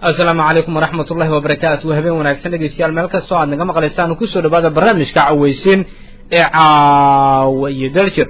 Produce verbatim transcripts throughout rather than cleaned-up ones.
السلام عليكم ورحمة الله وبركاته وهبين وناكسن دغيسيال meel kasto aad naga maqlaysaan ku soo dhawaada barnaamijka caweysin ee caawiye daljir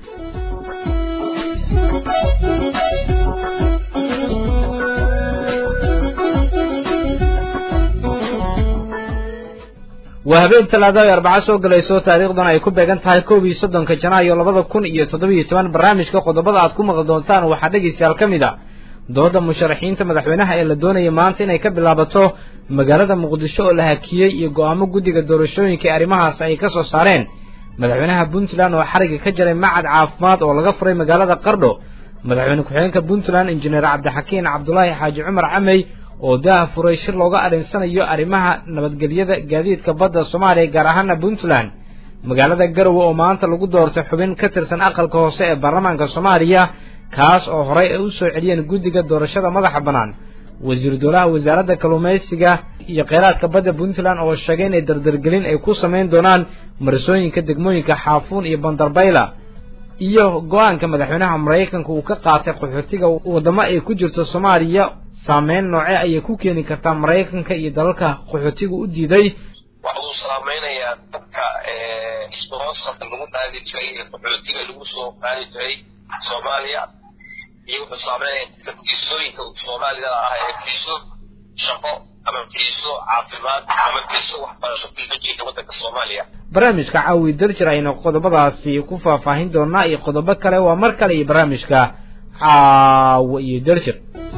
وهبين talaado iyo arbaco soo galayso taariikhdan ay ku beegan tahay koob iyo soddonka Janaayo labada kun iyo toddoba iyo toban barnaamijka qodobada aad ku maqli doontaan waxa dhageysiyaal kamid ah dooda musharaxiinta madaxweynaha ee la doonayay maanta inay ka bilaabato magaalada Muqdisho oo la hakiyay iyo go'aamo guddiga doorashooyinka arimahaas ay ka soo saareen madaxweynaha Puntland oo xariga ka jaray macad caafimaad oo laga furay magaalada Qardho madaxweyne ku-xigeenka Puntland injineer Cabdixakiin Cabdullaahi Xaaji Cumar Camey oo daa furay shir looga arinsanayo arimaha nabadgelyada gaadiidka badda Soomaaliya gaar ahaan Puntland magaalada Garowe oo maanta lagu doortay xubin ka tirsan aqalka hoose ee baarlamaanka Soomaaliya kaas oo horay ay u soo celiyeen guddiga doorashada madaxa banaan wasiir dowlaha wasaaradda kalluumaysiga iyo kheyraadka badda Puntland oo sheegay in dardargelin ay ku sameyn doonaan marsooyinka degmooyinka Xaafuun iyo Bandarbayla iyo go'aanka madaxweynaha Mareykanka uu ka qaatay qaxootiga wadamo ay ku jirto Soomaaliya saameyn nooce ay ku keeni kartaa Mareykanka iyo dalalka qaxootiga u diiday waxa uu saameynayaa dadka ee sponsor lagu qaadi jiray ee qaxootiga lagu soo qaadi jiray Soomaaliya iyo saameynaya dadkiisooyinka Soomaalida ah ee fiiso shaqo ama fiiso caafimaad ama fiiso waxbarasho ka jira waddanka Soomaaliya barnaamijka caawi daljir ayna qodobadaasi ku faahfaahin doonaa iyo qodobo kale waa mar kale iyo barnaamijka caawi daljir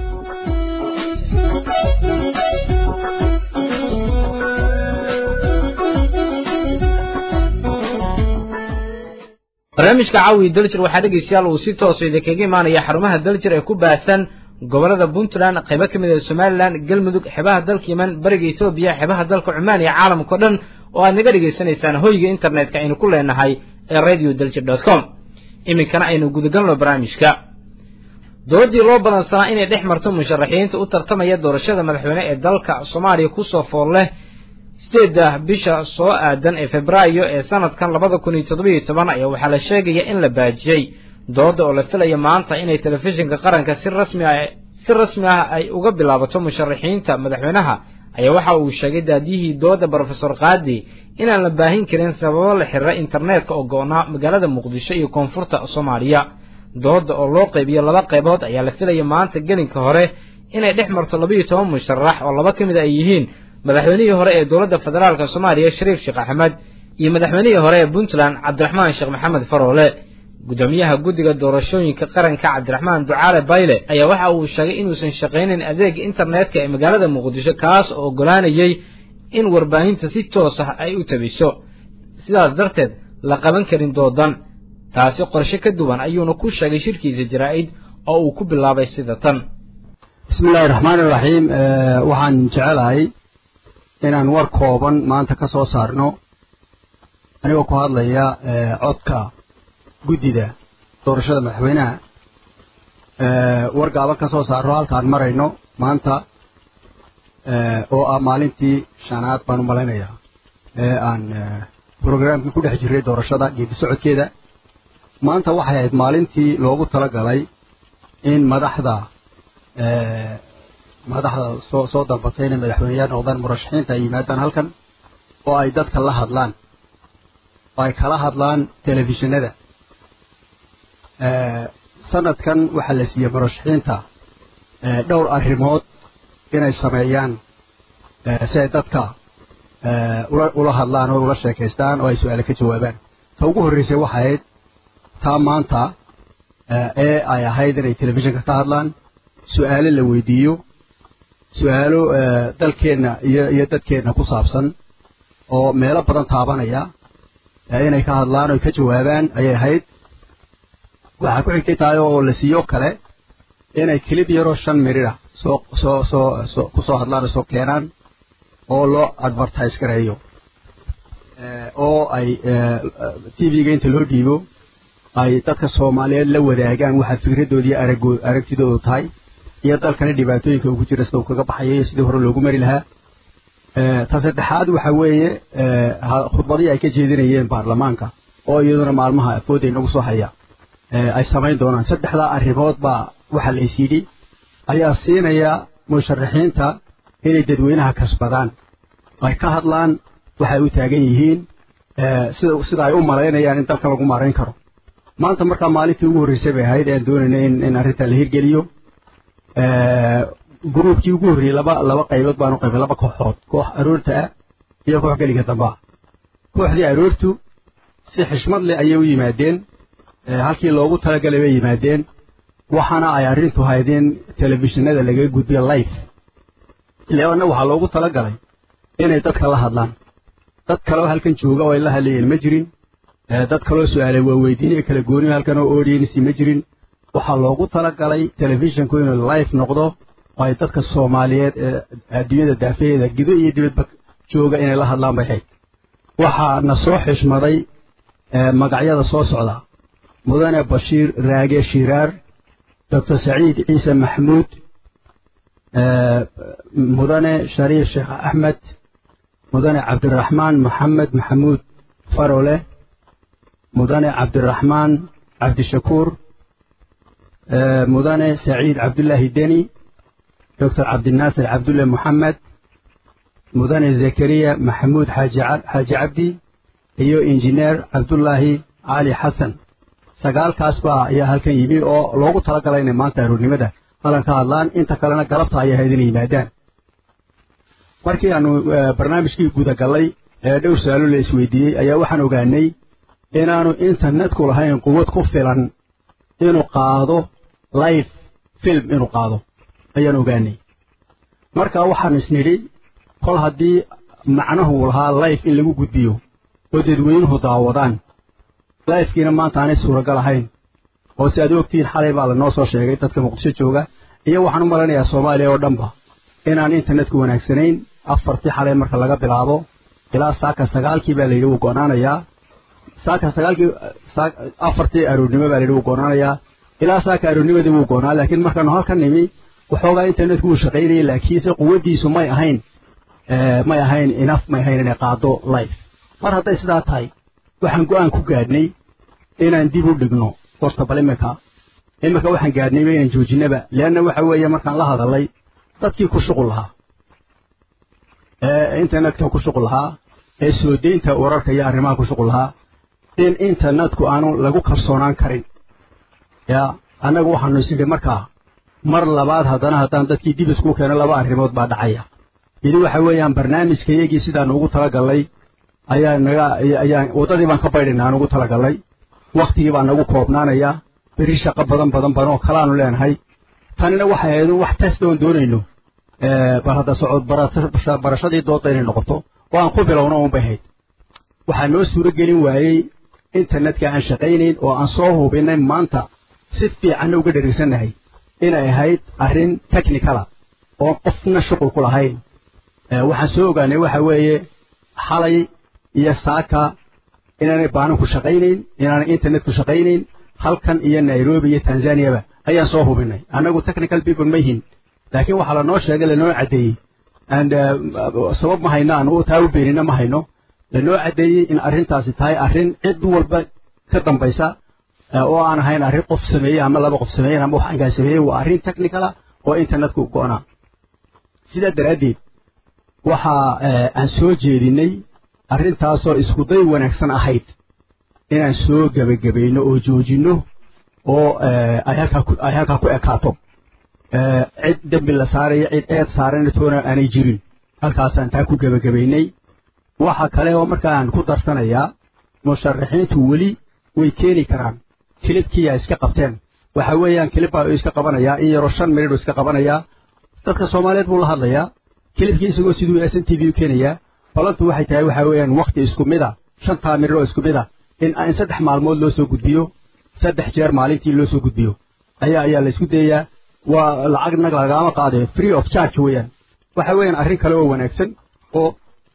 barnaamijka caawi daljir waxa dhageystayaal uu si toos ah kaga imaanaya xarumaha daljir ee ku baasan gobolada Puntland qaybo kamid ah Somaliland Galmudug xebaha dalka Yemen bariga Itoobiya xebaha dalka Cumaan iyo caalamka dhan oo aad naga dhageysanaysaan hoyga internetka aynu ku leenahay ee radio daljir dot com iminkana aynu gudagalno barnaamijka doodii loo badansanaa inay dhex marto musharaxiinta u tartamaya doorashada madaxweyne ee dalka Soomaaliya ku soo fool leh sideeda bisha soo aadan ee Febraayo ee sanadkan labada kun iyo toddoba iyo toban ayaa waxa la sheegay in la baajiyay dooda oo la filayo maanta inay telefishinka qaranka si rasmi ah si rasmi ah ay uga bilaabato musharaxiinta madaxweynaha ayaa waxa uu sheegay daadiyihii dooda Professor Qaadi inaan la baahin karin sababo la xiriira internetka oo go'naa magaalada Muqdisho iyo koonfurta Soomaaliya dooda oo loo qaybiyo laba qaybood ayaa la filayo maanta gelinka hore inay dhex marto laba iyo toban musharax oo laba kamid ay yihiin madaxweynihii hore ee dawladda federaalka Soomaaliya Shariif Sheekh Axmed iyo madaxweynihii hore ee Puntland Cabdiraxmaan Sheekh Maxamed Faroole gudoomiyaha guddiga doorashooyinka qaranka Cabdiraxmaan Ducaale Bayle ayaa waxa uu sheegay inuusan shaqeynin adeeg internetka ee magaalada Muqdisho kaas oo ogolaanayay in warbaahinta si toos ah ay u tabiso sidaas darteed la qaban karin doodan taasi qorshe ka duwan ayuuna ku sheegay shirkiisa jaraa'id oo uu ku bilaabay sida tan bismillaahir rahmaanir rahiim waxaan jecelahay inaan war kooban maanta ka soo saarno anigoo ku hadlaya codka guddida doorashada madaxweynaha war gaaban ka soo saarno halkaan marayno maanta oo ah maalintii shanaad baan u malaynayaa ee aan programkii ku dhex jiray doorashada geedi socodkeeda maanta waxay ahayd maalintii loogu talagalay in madaxda madaxda soo soo dalbatay inay madaxweynayaal noqdaan murashaxiinta ay yimaadaan halkan oo ay dadka la hadlaan oo ay kala hadlaan telefishinada sanadkan waxaa la siiyey murashaxiinta dhowr arrimood inay sameeyaan si ay dadka ula hadlaan oo ula sheekaystaan oo ay su-aale ka jawaabaan ta ugu horreysay waxay ahayd taa maanta ee ay ahayd inay telefishinka ka hadlaan su-aalo la weydiiyo su-aalo dalkeenna iyo iyo dadkeenna ku saabsan oo meelo badan taabanaya inay ka hadlaan oo ka jawaabaan ayay ahayd waxaa ku xigtay tahay oo la siiyo kale inay kilib yaroo shan mirir ah soo soo soo ku soo hadlaan oo soo keenaan oo loo advertise gareeyo oo ay T V-ga inta loo dhiibo ay dadka Soomaaliyeed la wadaagaan waxa fikradoodii aragood aragtidoodu tahay iyo dalkana dhibaatooyinka ugu jira sida uu kaga baxayay sidii hore loogu mari lahaa ta saddexaad waxa weeye khudbadii ay ka jeedinayeen baarlamaanka oo iyaduna maalmaha afooday nagu soo haya ay samayn doonaan saddexda arrimood baa waxa la isiyay ayaa siinaya musharaxiinta inay dadweynaha kasbadaan ay ka hadlaan waxay u taagan yihiin sida sida ay u malaynayaan in dalka lagu maarayn karo maanta markaa maalintii ugu horreysay bay ahayd aan doonaynay in in arrinta la hirgeliyo gruubkii ugu horreeyey laba laba qaybood baanu qaybay laba kooxood koox aroorta ah iyo koox geliga damba kooxdii aroortu si xishmad leh ayay u yimaadeen halkii loogu talagalay bay yimaadeen waxaana ay arrintu haydeen telefishinada laga gudbiyo live leona waxaa loogu talagalay inay dadka la hadlaan dad kaloo halkan jooga oo ay la hadlayeen ma jirin dad kaloo su'aalay waa weydiinay kala gooni halkan oo audience ma jirin waxaa loogu talagalay telefishinku inuu live noqdo oo ay dadka Soomaaliyeed ee adduunyada daafeeda gido iyo dibadba jooga inay la hadlaan bay hayd waxaa na soo xishmaday magacyada soo socda mudane Bashiir Raage Shiraar doctor Saciid Ciise Maxmuud mudane Shariif Sheekh Ahmed mudane Cabdiraxmaan Maxamed Maxamuud Farole mudane Cabdiraxmaan Cabdishakuur mudane Saciid Cabdullaahi Deni doctor Cabdinaasir Cabdulle Maxamed mudane Zakariya Maxamuud Xaaji Xaaji Cabdi iyo injineer Cabdullaahi Ali Xasan sagaalkaas baa ayaa halkan yimi oo loogu talagalay inay maanta aroornimada halan ka hadlaan inta kalena galabta ay ahayd inay yimaadaan markii aanu barnaamijkii guda galay ee dhowr su'aalo la isweydiiyey ayaa waxaan ogaanay inaanu internetku lahayn quwad ku filan inuu qaado live film inuu qaado ayaan ogaanay marka waxaan isnidhi kol haddii macnuhu lahaa live in lagu gudbiyo oo dadweynuhu daawadaan live-kiina maanta aanay suuragal ahayn oo si aad ogtiin xalay baa la noo soo sheegay dadka muqdisho jooga iyo waxaan u malanayaa Soomaaliya oo dhanba inaan internetku wanaagsanayn afartii xalay marka laga bilaabo ilaa saaka sagaalkii baa la yidhi wuu go'naanayaa saaka sagaalkii afartii aroornimo baa la yidhi wuu go'naanayaa ilaa saaka aroornimadii wuu go'naa laakiin markaanu halkan nimi waxoogaa internetku wuu shaqaynayay laakiinse quwaddiisu may ahayn may ahayn enough may ahayn inay qaado live mar hadday sidaa tahay waxaan go'aan ku gaadhnay inaan dib u dhigno horta bal imika imika waxaan gaadhnayba inaan joojinaba leanna waxa weeye markaan la hadalay dadkii ku shuqul lahaa ee internetka ku shuqul lahaa ee soo deynta wararka iyo arrimaha ku shuqul lahaa in internetku aanu lagu kalsoonaan karin yaa annagu waxaanu isidhi markaa mar labaad haddana haddaan dadkii dib isku keeno laba arrimood baa dhacaya idi waxa weeyaan barnaamijkayagii sidaan ugu talagalay ayaa naga ayaa wadadii baan ka baydhinaa aan ugu talagalay waqtigii baa nagu koobnaanaya beri shaqo badan badan badan oo kale aanu leenahay tanina waxay ahayd wax test oon doonayno bal hadda socod barashadii dooda inay noqoto oo aan ku bilowno uun bay ahayd waxaa noo suuro gelin waayey internetka aan shaqaynayn oo aan soo hubinay maanta si fiicanna uga dheregsanahay inay ahayd arrin technicala oo qofna shuqul ku lahayn waxaan soo ogaanay waxa weeye xalay iyo saaka inaanay baananku shaqaynayn inaanay internetku shaqaynayn halkan iyo Nairobi iyo Tanzania ayaan soo hubinay anagu technical people ma yihiin laakiin waxa la noo sheegay la noo cadeeyay and sabab ma haynaan oo taa u beenina ma hayno la noo cadeeyay in arrintaasi tahay arrin cid walba ka dambaysa oo aan ahayn arrin qof sameeyay ama laba qof sameeyay ama wax aan sameeyay waa arrin technical oo internetku go'ana sida daraadeed waxa aan soo jeedinay arrintaasoo isku day wanaagsan ahayd inaan soo gabagabayno oo joojino oo ay halka ay halka ku ekaato cid dambi la saaray cid eed saaran toona aanay jirin halkaasaan taa ku gabagabaynay waxa kale oo markaan ku darsanayaa musharaxiintu weli way keeni karaan kilibkii ay iska qabteen waxa weeyaan kilib ay iska qabanayaa in yaro shan minute iska qabanayaa dadka Soomaaliyeed buu la hadlayaa kilibkii isagoo siduu S N T V u keenayaa balantu waxay tahay waxa weeyaan waqti isku mid ah shanta minute oo isku mid ah in aan saddex maalmood loo soo gudbiyo saddex jeer maalintii loo soo gudbiyo ayaa ayaa la isku dayaa waa lacag nag lagama qaadayo free of charge weeyaan waxa weeyaan arrin kale oo wanaagsan oo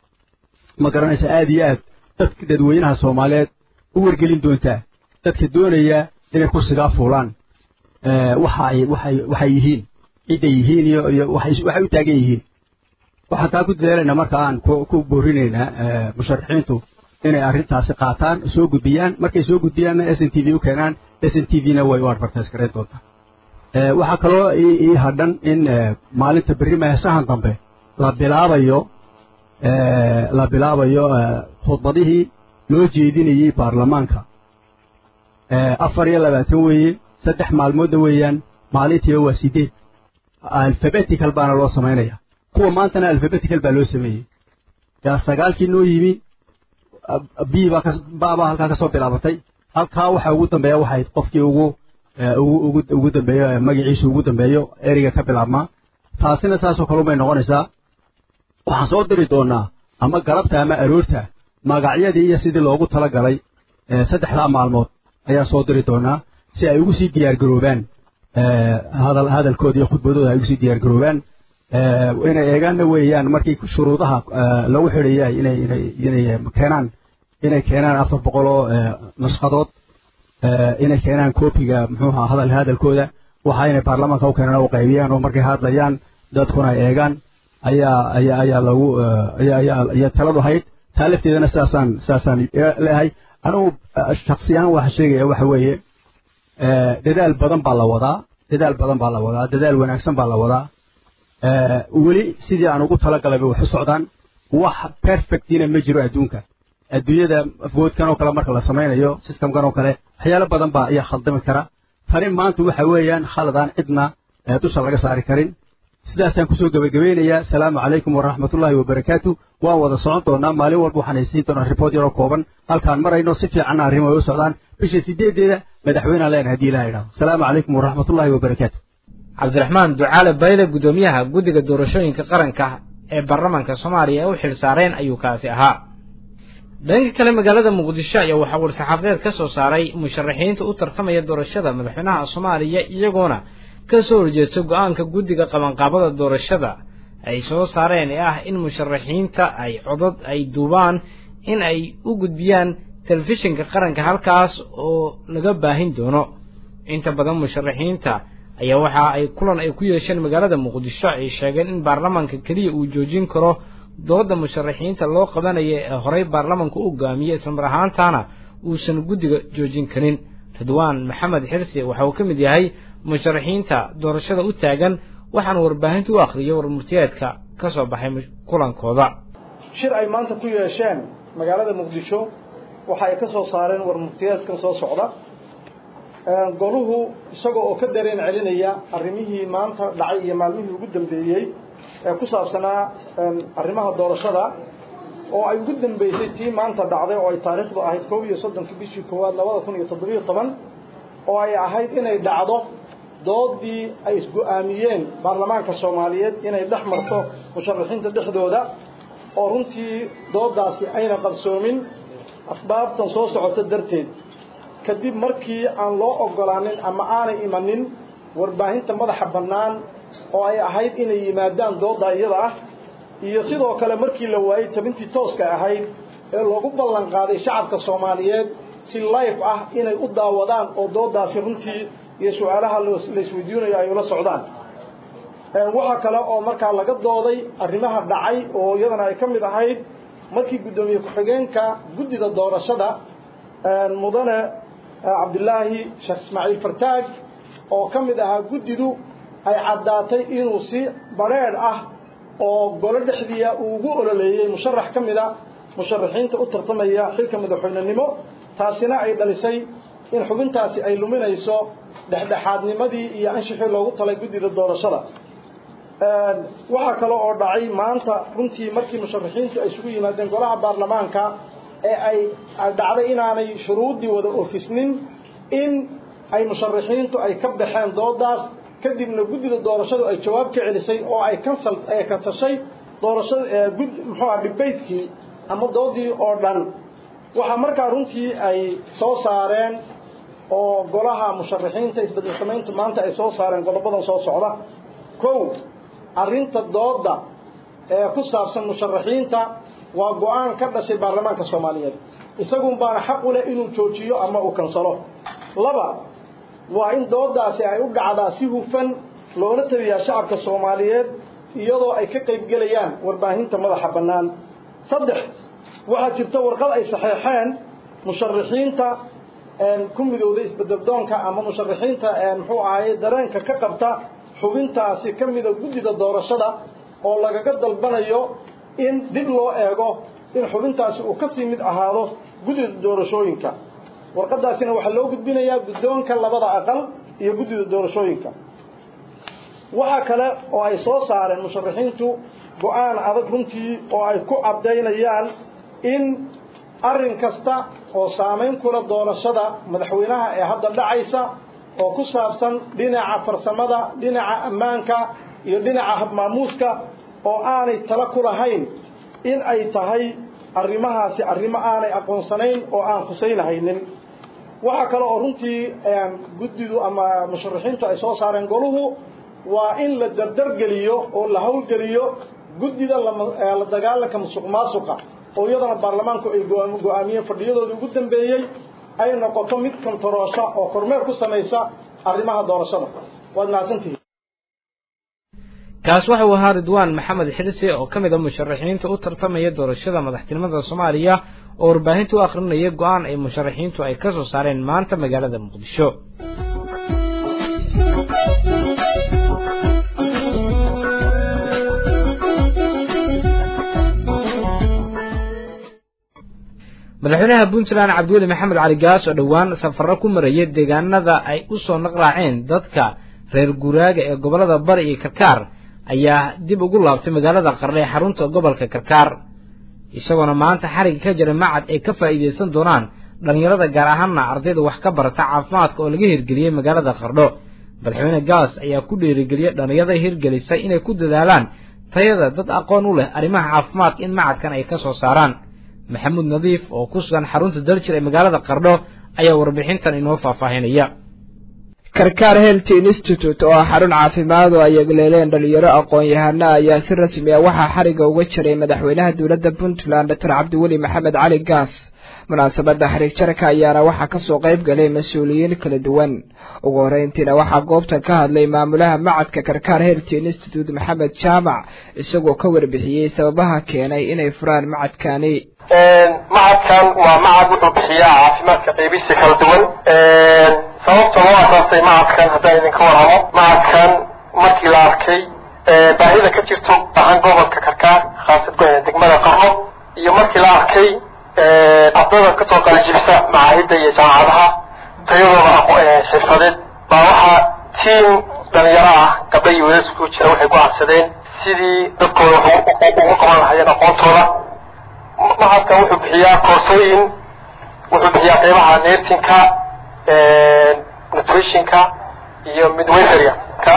ma garanaysa aad iyo aad dadka dadweynaha Soomaaliyeed u wargelin doonta dadka doonaya inay ku sidaa fuulaan ee waxa ay waxay waxay yihiin ciday yihiin iyo waxay waxay u taagan yihiin waxaan taa ku dadaalayna marka aan ku boorinayna musharaxiintu inay arrintaasi qaataan soo gudbiyaan markay soo gudbiyaan S N T V u keenaan S N T V-na way u advertise gareyn doontaa ee waxa kaloo ii hadhan in maalinta berri maasahan dambe la bilaabayo la bilaabayo khudbadihii loo jeedinayay baarlamaanka afar iyo labaatan weeye saddex maalmoodna weeyaan maalintiiba waa sideed alphabetical baana loo samaynaya kuwa maantana alphabetical baa loo sameeyey yaa sagaalkii noo yimi b baa baabaa halkaa ka soo bilaabatay halkaa waxa ugu dambeeya waxay qofkii ugu ugu ugu dambeeyo magaciisa ugu dambeeyo eriga ka bilaabmaa taasina saasoo kale bay noqonaysaa waxaan soo diri doonaa ama galabta ama aroorta magacyadii iyo sidii loogu talagalay saddexdaa maalmood ayaa soo diri doonaa si ay ugu sii diyaar garoobaan hadal hadalkooda iyo khudbadooda ay ugu sii diyaar garoobaan inay eegaanna weeyaan markii shuruudaha lagu xidhayay inay inay inay keenaan inay keenaan afar boqol oo nusqadood inay keenaan koobiga muxuu ahaa hadal hadalkooda waxa inay baarlamaanka u keenaan oo qaybiyaan oo markay hadlayaan dadkuna ay eegaan ayaa ayaa ayaa lagu ayaa ayaa ayaa taladu hayd taa lafteedana sidaasaan sidaasaan leeyahay anugu shakhsiyan waxa sheegaya waxa weeye dadaal badan baa la wadaa dadaal badan baa la wadaa dadaal wanaagsan baa la wadaa weli sidii aan ugu talagalay wax u socdaan wax perfectina ma jiro adduunka adduunyada afgoodkan oo kale marka la samaynayo systemkan oo kale waxyaalo badan baa ayaa khaldami kara tani maanta waxa weeyaan khaladaan cidna dusha laga saari karin sidaasaan kusoo gabagabeynayaa asalaamu calaykum waraxmatullaahi wabarakaatu waan wada socon doonaa maalin walba waxaan haysiin doonaa ribood yaroo kooban halkaan marayno si fiicanna arrimo ay u socdaan bisha sideedeeda madaxweyneaan leenahay haddii ilaha idhaho asalaamu calaykum waraxmatullaahi wabarakaatu cabdiraxmaan ducaale bayle guddoomiyaha guddiga doorashooyinka qaranka ee baarlamaanka soomaaliya ee u xil saareen ayuu kaasi ahaa dhanka kale magaalada muqdisho ayaa waxaa war-saxaafadeed ka soo saaray musharaxiinta u tartamaya doorashada madaxweynaha soomaaliya iyagoona ka soo horjeesta go-aanka guddiga qabanqaabada doorashada ay soo saareen ee ah in musharaxiinta ay codod ay duubaan in ay u gudbiyaan telefishinka qaranka halkaas oo laga baahin doono inta badan musharaxiinta ayaa waxa ay kulan ay ku yeesheen magaalada muqdisho ay sheegeen in baarlamaanka keliya uu joojin karo dooda musharaxiinta loo qabanayo ee horey baarlamaanku u hogaamiyey islamar ahaantaana uusan guddiga joojin karin ridwaan maxamed xirsi waxa uu ka mid yahay musharaxiinta doorashada u taagan waxaana warbaahinta u akhriyay warmurtiyeedka ka soo baxay kulankooda shir ay maanta ku yeesheen magaalada muqdisho waxa ay ka soo saareen warmurtiyeedkan soo socda goluhu isagoo oo ka dareen celinaya arrimihii maanta dhacay iyo maalmihii ugu dambeeyey ee ku saabsanaa arrimaha doorashada oo ay ugu dambeysay tii maanta dhacday oo ay taariikhdu ahayd koob iyo soddonka bishii koowaad labada kun iyo toddobiyo toban oo ay ahayd inay dhacdo doodii ay isgo-aamiyeen baarlamaanka soomaaliyeed inay dhex marto musharaxiinta dhexdooda oo runtii doodaasi ayna qarsoomin asbaabtan soo socota darteed kadib markii aan loo ogolaanin ama aanay imanin warbaahinta madaxa bannaan oo ay ahayd inay yimaadaan doodda iyada ah iyo sidoo kale markii la waayey tabintii tooska ahayd ee loogu ballan qaaday shacabka soomaaliyeed si life ah inay u daawadaan oo dooddaasi runtii iyo su-aalaha la isweydiinayo ay ula socdaan waxaa kale oo markaa laga dooday arrimaha dhacay oo iyadana ay ka mid ahayd markii guddoomiye ku-xigeenka guddida doorashada mudane cabdilaahi sheekh ismaaciil fartaag oo ka mid ahaa guddidu ay caddaatay inuu si badrheedh ah oo golo dhexdiia uu ugu ololeeyey musharax ka mida musharaxiinta u tartamaya xilka madaxweynenimo taasina ay dhalisay in xubintaasi ay luminayso dhexdhexaadnimadii iyo anshixii loogu talay guddida doorashada waxaa kale oo dhacay maanta runtii markii musharaxiintu ay isugu yimaadeen golaha baarlamaanka ee ay dhacday inaanay shuruuddii wada oofisnin in ay musharaxiintu ay ka baxeen doodaas kadibna guddida doorashadu ay jawaab ka celisay oo ay cancel ay ka tashay doorashada gud muxuu ah debatekii ama doodii oo dhan waxa markaa runtii ay soo saareen oo golaha musharaxiinta isbedel samaynta maanta ay soo saareen qodobadan soo socda kow arrinta dooda ee ku saabsan musharaxiinta waa go-aan ka dhashay baarlamaanka soomaaliyeed isagun baana xaq u leh inuu joojiyo ama uu kansalo laba waa in doodaasi ay u dhacdaa si hufan loona tabiyaa shacabka soomaaliyeed iyadoo ay ka qayb gelayaan warbaahinta madaxa bannaan saddex waxaa jirta warqad ay saxeexeen musharaxiinta ku midowday isbedel doonka ama musharaxiinta muxuu ahaayey dareenka ka qabta xubintaasi ka mida guddida doorashada oo lagaga dalbanayo in dib loo eego in xubintaasi uu ka sii mid ahaado guddida doorashooyinka warqadaasina waxaa loo gudbinayaa guddoonka labada aqal iyo guddida doorashooyinka waxa kale oo ay soo saareen musharaxiintu go'aan adag runtii oo ay ku caddaynayaan in arrin kasta oo saameyn kula doorashada madaxweynaha ee hadda dhacaysa oo ku saabsan dhinaca farsamada dhinaca ammaanka iyo dhinaca habmaamuuska oo aanay tala ku lahayn in ay tahay arrimahaasi arrimo aanay aqoonsanayn oo aan khusaynahaynin waxa kale oo runtii guddidu ama musharaxiintu ay soo saareen goluhu waa in la dardargeliyo oo la hawlgeliyo guddida la dagaalanka musuqmaasuqa oo iyadana baarlamaanku ay go'aamiyeen fadhiyadoodii ugu dambeeyey ay noqoto mid kontaroosha oo kormeer ku samaysa arrimaha doorashada waad mahadsantihiin kaas waxa uu ahaa ridwaan maxamed xirsi oo ka mid ah musharaxiinta u tartamaya doorashada madaxtinimada Soomaaliya oo warbaahinta u akhrinaya go'aan ay musharaxiintu ay ka soo saareen maanta magaalada Muqdisho madaxweynaha Puntland Cabdiweli Maxamed Cali Gaas oo dhawaan safar ku marayay deegaanada ay u soo naqraaceen dadka reer Guraaga ee gobolada Bari iyo Karkaar ayaa dib ugu laabtay magaalada Qarle ee xarunta gobolka Karkaar isagoo maanta xarig ka jira macad ay ka faa'iideysan doonaan dhalinyarada gaar ahaan ardayda wax ka barata caafimaadka oo laga hirgeliyay magaalada Qardho madaxweyne Gaas ayaa ku dhiirigeliyay dhalinyarada hirgelisay inay ku dadaalaan tayada dad aqoon u leh arrimaha caafimaadka in macadkan ay ka soo saaraan maxamuud nadiif oo ku sugan xarunta daljir ee magaalada Qardho ayaa warbixintan inoo faahfaahinaya Karkaar Health Institute oo xarun caafimaad oo ay leeleen dhalinyaro aqoon-yahano ayaa si rasmi ah waxa xariga uga jiray madaxweynaha dawladda Puntland Doctor Cabdiweli Maxamed Cali Gaas munaasabada xarig jarka ayaana waxa ka soo qayb galay mas'uuliyiin kala duwan ugu horeyntiina waxa goobta ka hadlay maamulaha macadka Karkaar Health Institute Maxamed Jaamac isagoo ka warbixiyay sababaha keenay inay furaan macadkani macadkan waa macad wuxuu bixiyaa caafimaadka qeybihiisa kala duwan sababta loo asaasay macadkan haddaan idinka warramo macadkan markii la arkay baahida ka jirto ahaan gobolka Karkaar khaasatan degmada Qardho iyo markii la arkay ardayda ka soo qalijibisa macaahidda iyo jaamacadaha tayadooda xirfadeed baa waxaa tiim dhalinyaro ah gabdho iyo wiilal isku jira waxay go'aansadeen sidii dadkooda ugu qaban lahayeen aqoontooda macadkan wuxuu bixiyaa koorsooyin wuxuu bixiyaa qeybaha nursingka nutritionka iyo midwifery-ka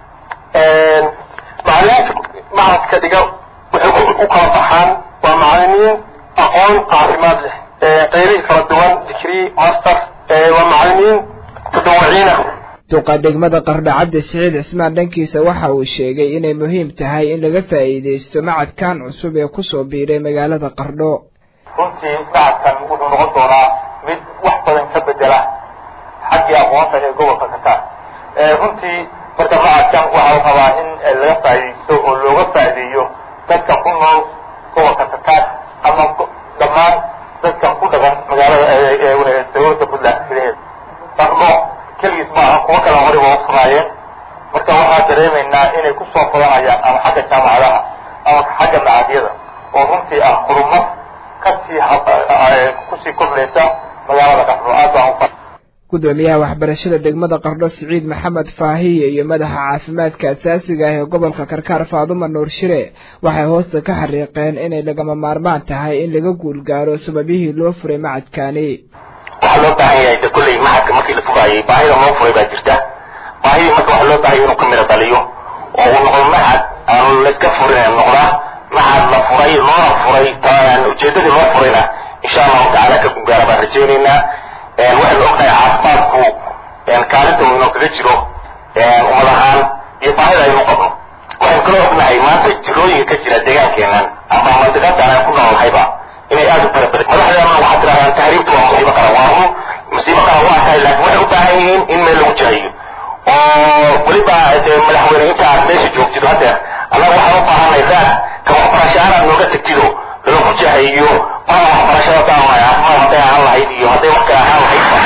macallimiinta macadka dhiga waxay u kala baxaan waa macallimiin aqoon caafimaad leh qeybihi kala duwan degree master waa macallimiin tadawuciina duqa degmada Qardho Cabdi Saciid Cismaan dhankiisa waxa uu sheegay inay muhiim tahay in laga faa'iideysto macadkan cusub ee ku soo biiray magaalada Qardho runtii macadkan wuxuu noqon doonaa mid wax badan ka bedela xagga aqoonta ee gobolka Karkaar runtii marka macadkan waxa uu rabaa in laga faa'iideysto oo looga faa'iideeyo dadka ku nool gobolka Karkaar ama dhammaan dadka ku dhaqan magaalada ee dowladda Puntland Qardho kaliis maaha kuwa kala hore waa furaayeen marka waxaa dareemaynaa inay ku soo furanayaan ama xagga jaamacadaha ama xagga macadyada oo runtii ah horumar kasii kusii kordhaysa magaalada Qardho aad baan u gudoomiyaha waxbarashada degmada Qardho Saciid Maxamed Faahiye iyo madaxa caafimaadka asaasiga ah ee gobolka Karkaar Faadumo Nuur Shire waxay hoosta ka xariiqeen inay lagama maarmaan tahay in laga guulgaaro sababihii loo furay macadkani waxaa loo baahan yahay de kulley macadka markii la furaayay baahida loo furay baa jirta baahidii marka waxaa loo baahan yahay inuu ka miro dhaliyo oo uu noqdo macad aan layska furin noqdaa macad la furay loona furay ujeedadii loo furayna insha allahu tacaala ka guulgaara baan rajaynaynaa waxaynu ognahay caafimaadku kaalinta uu inoo kaga jiro ummad ahaan iyo baahida aynu qabno waxaynu kala ognahay maanta jirooyinka ka jira deegaankeenan ama mandiqadan aan ku noolnahayba inay aad u fara badan madaxdeena waxaa tirahdaan tahriibtu waa musiibo qaran waa run musiibo qaran waa tahay laakiin waxay u baahan yihiin in meel lagu jahayo oo weliba madaxweyne inta aad meesha joogtido haddeer annaga waxaan u baahanay raad ka waxbarasho aanaad nooga tegtido lagu jahayo maa waxbarashada daamay caafimaad hadday ahaan lahayd iyo hadday wax kale ahaan lahaydba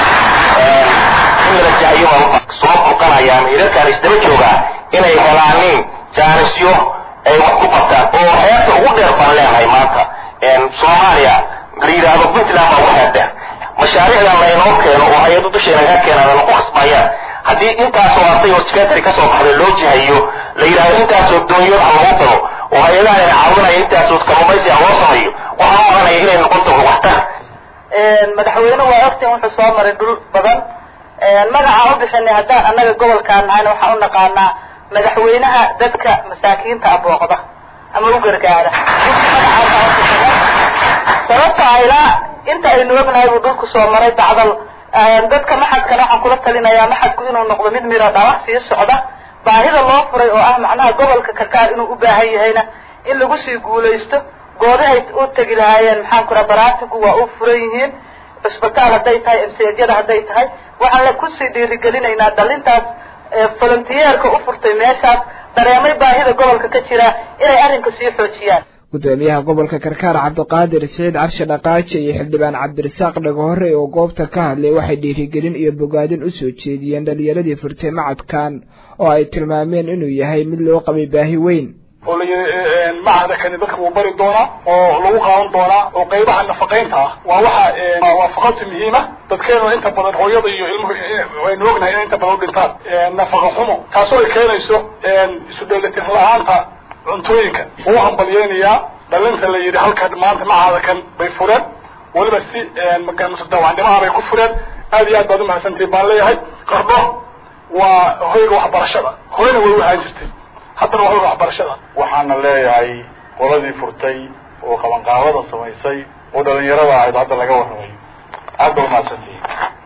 in lala jahayo baa soo buuqanayaan hirarkaan isdaba joogaa inay helaanin jaanisyo ay wax ku qabtaan oo xeebta ugu dheer baan leenahay maanta soomaaliya la yidhaahdo puntland baa waxaa dheer mashaariicdan laynoo keeno oo hay-ado dusheena laga keenaan ku khasbayaan haddii intaasoo arday oo secretary ka soo baxday loo jihayo la yidhaahdo intaasoo doonyood ha lagu galo oo hay-adaha ina caawinaya intaasoo kalluumaysi ha loo sameeyo waxaan u maranaya inay noqon doon waxtar madaxweyne waa ogtiin wuxuu soo maray dhul badan magacaa u bixinay haddaan annaga gobolkaan nahayna waxaan u naqaanaa madaxweynaha dadka masaakiinta abooqda ama u gargaara sababta ilaa inta aynu ognahay buu dhulku soo maray bacdal dadka maxadkana waxaan kula talinayaa maxadku inuu noqdo mid miro dhala sii socda baahida loo furay oo ah macnaha gobolka karkaar inuu u baahan yahayna in lagu sii guulaysto goodahay u tegi lahaayeen maxaan ku raha baraatigu waa u furan yihiin cisbitaal hadday tahay msjada hadday tahay waxaan la kusii dhiirigelinaynaa dhalintaas volunteerka u furtay meeshaas dareemay baahida gobolka ka jira inay arrinka sii xoojiyaan gudoomiyaha gobolka karkaar cabdiqaadir siciid carshe dhaqaaje iyo xildhibaan cabdirasaaq dhagahore oo goobta ka hadlay waxay dhiirigelin iyo bogaadin u soo jeediyeen dhalinyaradii furtay macadkan oo ay tilmaameen inuu yahay mid loo qabay baahi weyn oo la yidhi macada kani dadka wuu bari doonaa oo lagu qaadan doonaa oo qaybaha nafaqaynta ah waa waxa waafaqata muhiima dadkeenu inta badan hooyada iyo ilmuhu waynu ognahay inay inta badan u dhintaan nafaqa xumo taasoo ay keenayso isu dheelitir la-aanta cuntooyinka wuu hambalyeynayaa dhalinta la yidhi halka maanta macada kan bay fureen weliba si madaawacnimaha bay ku fureen aad iyo aad baad umahadsantihi baan leeyahay qardo waa hoyga waxbarashada hoyna way u ahaan jirtay haddana waa hoyga waxbarashada waxaana leeyahay qoladii furtay oo qabanqaabada samaysay oo dhalinyarada ahayd hadda laga warramayo aad ba umahadsantihi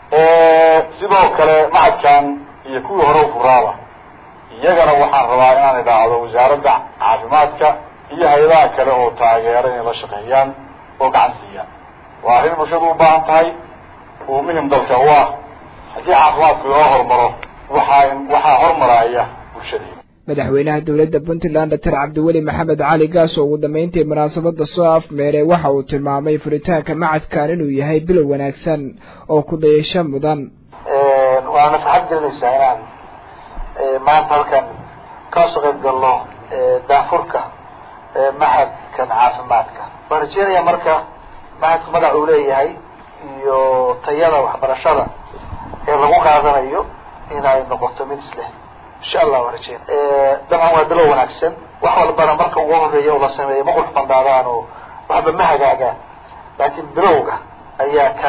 sidoo kale macadkan iyo kuwii hore u furaaba iyagana waxaan rabaa inaan idhaahdo wasaaradda caafimaadka iyo hay-adaha kale oo taageera inay la shaqeeyaan oo gacan siiyaan waa arrin bulshadu u baahan tahay oo muhim dalka u ah haddii caafimaadku loo hormaro waxaa waxaa hormaraya bulshadii madaxweynaha dowladda puntland doctor cabdiweli maxamed cali gaas oo ugu dambeyntii munaasabada soo afmeeray waxa uu tilmaamay furitaanka macadkan inuu yahay bilow wanaagsan oo ku dayasho mudan waana farxad gelinaysaa inaan maanta halkan kasoo qayb galno daafurka maxadkan caafimaadka waan rajeynayaa marka maxadku magac uu leeyahay iyo tayada waxbarashada ee lagu qaadanayo inay noqoto mid isleh insha allah waan rajeyn dabcan waa bilow wanaagsan wax walbana marka ugu horeeya oo la sameeyo ma qurux bandaadaan oo waxba ma hagaagaan laakiin bilowga ayaa ka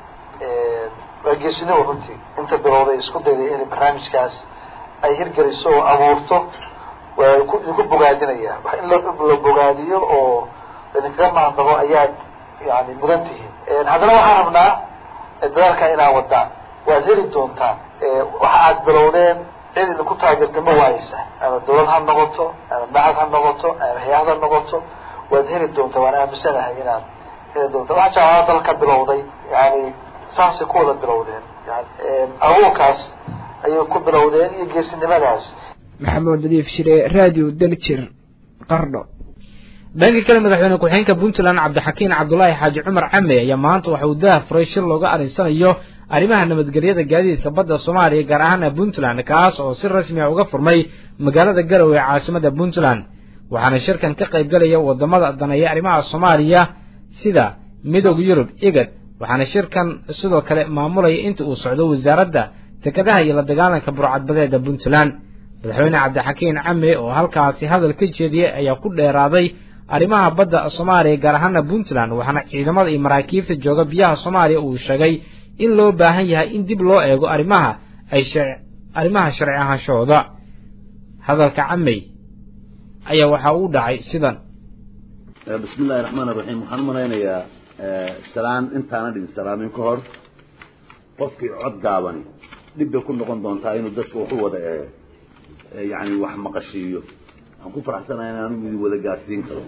waa geesinimo runtii inta bilowday isku dayday inay barnaamijkaas ay hirgeliso oo abuurto waa idinku bogaadinaya wax in la bogaadiyo oo idinkaga mahadnaqo ayaad yani mudan tihiin haddana waxaan rabnaa dadaalkaa inaa wadaan waad heli doontaan waxa aad bilowdeen cid idinku taageerta ma waayeysa ama dawlad ha noqoto ama macad ha noqoto ama hay-ad ha noqoto waad heli doontaa waan aaminsanahay inaad heli doonta waxa jeclaa dalka bilowday yani saasay ku wada bilowdeen yani awoonkaas ayay ku bilowdeen iyo geesinimadaas maxamuud nadiif shire radio daljir qardho dhanka kale madaxweyne ku-xigeenka puntland cabdixakiin cabdulaahi xaaji cumar came ayaa maanta waxa uu daha furay shir looga arinsanayo arrimaha nabadgelyada gaadiidka badda soomaaliya gaar ahaana puntland kaas oo si rasmi ah uga furmay magaalada garowe ee caasimada puntland waxaana shirkan ka qayb galaya wadamada daneeya arrimaha soomaaliya sida midowga yurub igad waxaana shirkan sidoo kale maamulaya inta uu socdo wasaaradda dekedaha iyo la dagaalanka burcadbadeeda puntland madaxweyne cabdixakiin came oo halkaasi hadal ka jeediyey ayaa ku dheeraaday arrimaha badda soomaaliya gaar ahaana puntland waxaana ciidamada iyo maraakiibta jooga biyaha soomaaliya uu sheegay in loo baahan yahay in dib loo eego arrimaha ay arrimaha sharci ahaanshahooda hadalka camey ayaa waxa uu dhacay sidan bismi illahi raxmaan raxiim waxaan u malaynayaa salaan intaana dhigin salaamin ka hor qofkii cod gaabani dhib bay ku noqon doontaa inuu dadka waxu wada yani wax maqashiiyo waxaan ku faraxsanahay in anigu idin wada gaarsiin karo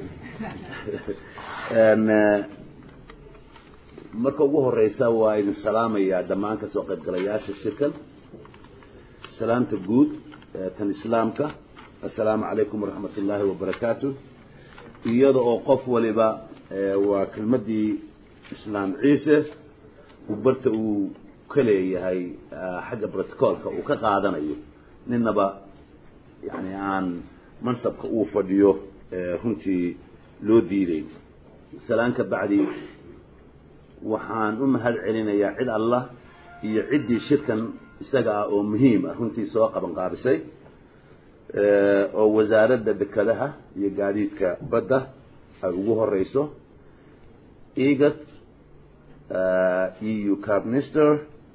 marka ugu horeysa waa idin salaamayaa dhammaan kasoo qaybgalayaasha shirkan salaamta guud tan islaamka assalaamu calaykum waraxmat ullaahi wabarakaatu iyada oo qof waliba waa kelmadii islaam ciise uu barta uu ka leeyahay xagga brotocolka uu ka qaadanayo ninaba yani aan mansabka uu fadhiyo runtii loo diiday salaanka bacdi waxaan u mahad celinayaa cid allah iyo ciddii shirkan isaga ah oo muhiim ah runtii soo qaban qaabisay oo wasaaradda dekedaha iyo gaadiidka badda ay ugu horeyso igad E U Cabminister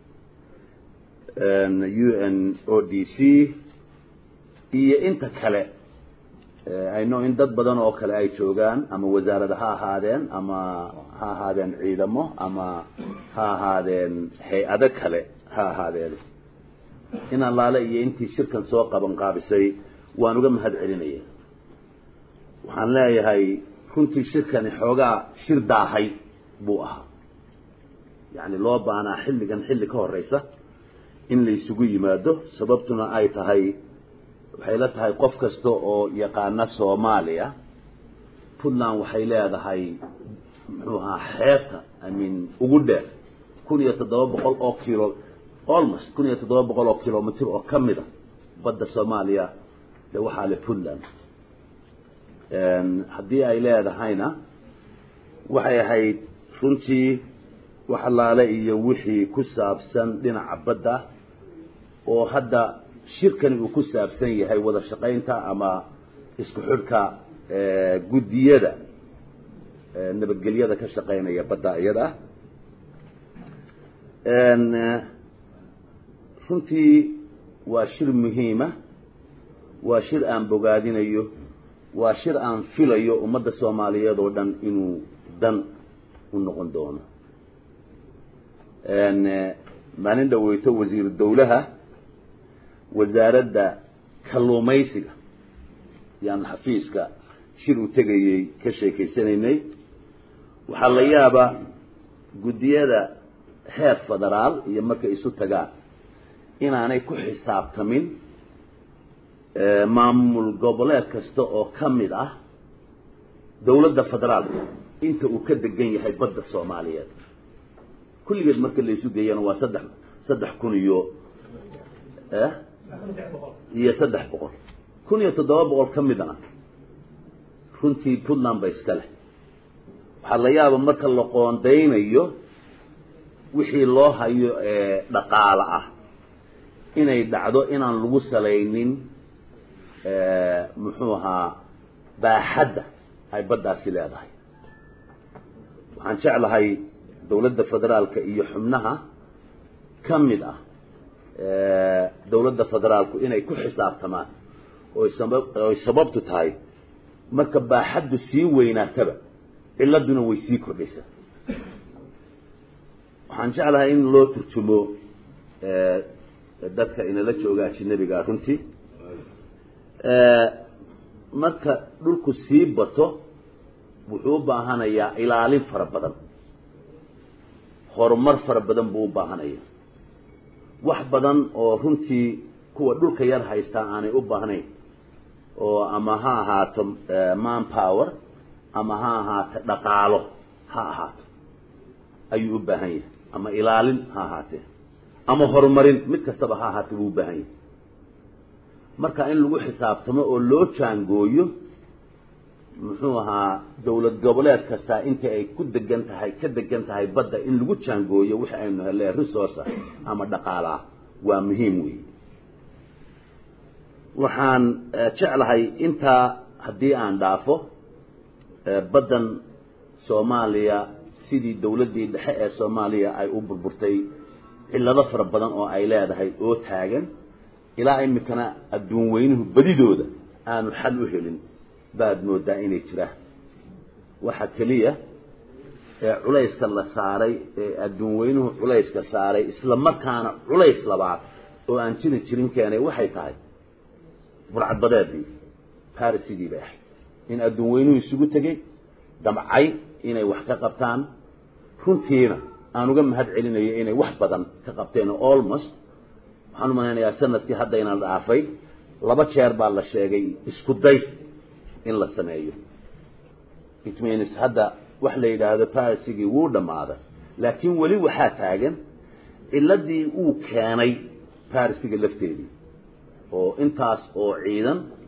U N O D C iyo inta kale I know in dad badan oo kale ay joogaan ama wasaarada ha ahaadeen ama ha ahaadeen ciidamo ama ha ahaadeen hay-ado kale ha ahaadeen in allaale iyo intii shirkan soo qaban qaabisay waan uga mahad celinaya waxaan leeyahay runtii shirkani xoogaa shir daahay buu ahaa yani loo baahnaa xilligan xilli ka horeysa in la isugu yimaado sababtuna ay tahay waxay la tahay qof kasta oo yaqaana Soomaaliya Puntland waxay leedahay muxuu ahaa xeebta I mean ugu dheer kun iyo toddoba boqol oo kilo almost kun iyo toddoba boqol oo kilomitir oo kamida badda Soomaaliya ee waxa la Puntland een hadii ay leedahayna waxay ahayd runtii waxa laale iyo wixii ku saabsan dhinaca badda oo hadda shirkan uu ku saabsan yahay wada shaqaynta ama isku xidhka ee gudiyada ee nabadgelyada ka shaqaynaya badda iyada een runtii waa shir muhiim ah waa shir aan bogaadinayo waa shir aan filayo ummadda Soomaaliyeed oo dhan inuu dan u noqon doono een maalin dhaweyto wasiir dawlaha wasaaradda kalluumaysiga yaan xafiiska shir u tagayay ka sheekeysanaynay waxa la yaabaa gudiyada heer federaal iyo marka isu tagaan inaanay ku xisaabtamin maamul goboleed kasta oo kamid ah dawladda federaalka inta uu ka degan yahay badda Soomaaliyeed kulligeed marka la isu geeyana waa saddex saddex kun iyo eh iyo saddex boqol kun iyo toddoba boqol kamidana runtii Puntland bay iska leh waxa la yaabo marka la qoondeynayo wixii loo hayo ee dhaqaale ah inay dhacdo inaan lagu salaynin ee muxuu ahaa baaxadda ay baddaasi leedahay waxaan jeclahay dawladda federaalka iyo xubnaha kamid ah ee dawladda federaalku inay ku xisaabtamaan oo sabab oo sababtu tahay marka baaxaddu sii weynaataba ciladuna way sii kordhaysaa waxaan jeclahay in loo turjumo ee dadka inala jooga ajnabiga runtii ee marka dhulku sii bato wuxuu u baahanayaa ilaalin fara badan horumar fara badan buu u baahanayaa wax badan oo runtii kuwa dhulka yar haysta aanay u baahnayn oo ama ha ahaato man power ama ha ahaato dhaqaalo ha ahaato ayuu u baahan yahay ama ilaalin ha ahaatee ama horumarin mid kastaba ha ahaatee buu u baahan yahay marka in lagu xisaabtamo oo loo jaangooyo muxuu ahaa dawlad goboleed kasta inta ay ku degan tahay ka degan tahay badda in lagu jaangooyo wixii aynu helay resource ama dhaqaalaha waa muhiim weey waxaan jeclahay inta hadii aan dhaafo baddan Soomaaliya sidii dawladii dhexe ee Soomaaliya ay u burburtay cilado fara badan oo ay leedahay oo taagan ilaa imikana adduun weynuhu badidooda aanu xal u helin baad moodaa inay jiraan waxa kaliya ee culayska la saaray ee adduun weynuhu culayska saaray isla markaana culays labaad oo aan jirin jirin keenay waxay tahay burcad badeedii Parisigii bay ahayd in adduun weynuhu isugu tagay damcay inay wax ka qabtaan runtiina aan uga mahad celinayo inay wax badan ka qabteen almost waxaan u maleynayaa sanadkii hadda inaan dhaafay laba jeer baa la sheegay isku day in la sameeyo it means hadda wax la yiraahdo Parisigii wuu dhamaaday laakiin wali waxa taagan iladii uu keenay Parisiga lafteedii oo intaas oo ciidan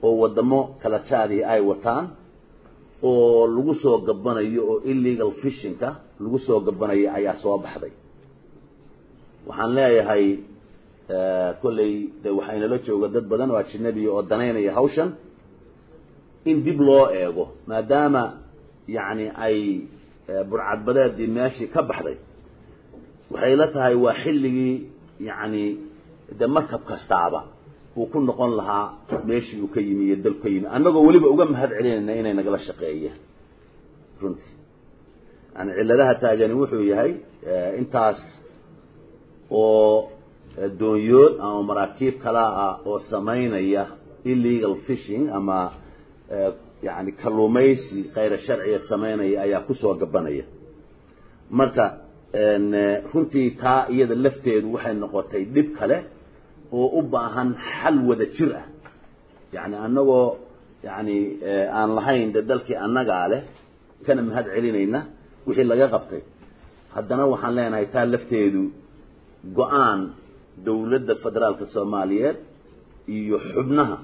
oo wadamo kala jaadi ay wataan oo lagu soo gabanayo oo illegal fishing-ka lagu soo gabanayo ayaa soo baxday waxaan leeyahay kolley de waxayna la jooga dad badan oo ajnabi oo danaynaya hawshan in dib loo eego maadaama yani ay burcadbadeedii meeshii ka baxday waxay la tahay waa xilligii yani de markab kastaaba uu ku noqon lahaa meeshii uu ka yimi iyo dalku ka yimi annagoo weliba uga mahad celinayna inay nagala shaqeeyeen runtii yani cilladaha taagani wuxuu yahay intaas oo doonyood ama maraakiib kala ah oo samaynaya illegal fishing ama yani kalluumaysi kayra sharciya samaynaya ayaa kusoo gabanaya marka runtii taa iyada lafteedu waxay noqotay dhib kale oo u baahan xal wada jir ah yani annagoo yani aan lahayn de dalkii annagaa leh kana mahad celinayna wixii laga qabtay haddana waxaan leenahay taa lafteedu go-aan dawladda federaalka soomaaliyeed iyo xubnaha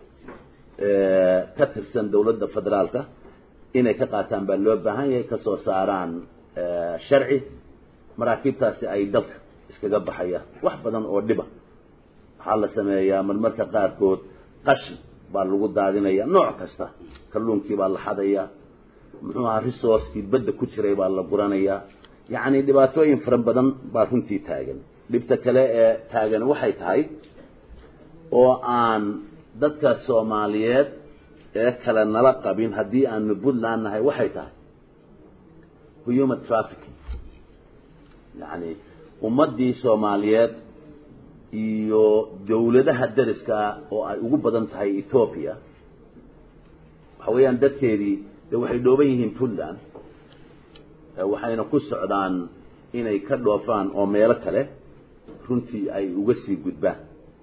ka tirsan dawladda federaalka inay ka qaataan baa loo baahan yahay kasoo saaraan sharci maraakiibtaasi ay dalka iskaga baxayaan wax badan oo dhiba waxaa la sameeyaa marmarka qaarkood qashin baa lagu daadinaya nooc kasta kalluunkii baa la xadaya muxuu ahaa resourcekii badda ku jiray baa la guranayaa yacni dhibaatooyin fara badan baa runtii taagan dhibta kale ee taagan waxay tahay oo aan dadka soomaaliyeed ee kale nala qabin haddii aanu puntland nahay waxay tahay human trafficking yani ummaddii soomaaliyeed iyo dawladaha dariska oo ay ugu badan tahay ethoopia waxa weeyaan dadkeedii de waxay dhooban yihiin puntland waxayna ku socdaan inay ka dhoofaan oo meelo kale runtii ay uga sii gudbaan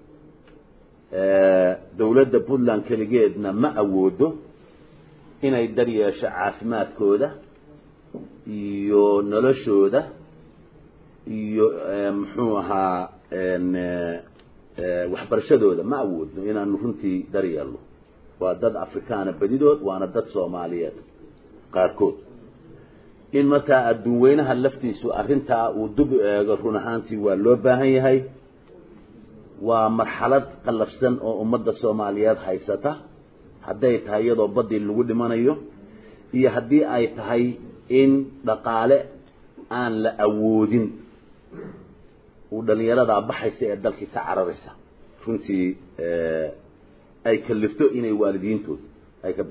dawladda puntland keligeedna ma awoodo inay daryeesho caafimaadkooda iyo noloshooda iyo muxuu ahaa waxbarashadooda ma awoodno inaanu runtii daryeelno waa dad afrikaana badidood waana dad soomaaliyeed qaarkood in markaa adduun weynaha laftiisu arrintaa uu dib u eego run ahaantii waa loo baahan yahay waa marxalad qallafsan oo ummadda soomaaliyeed haysata hadday tahay iyadoo baddii lagu dhimanayo iyo haddii ay tahay in dhaqaale aan la awoodin uu dhalinyaradaa baxaysa ee dalkii ka cararaysa runtii ay kalifto inay waalidiintood ay ka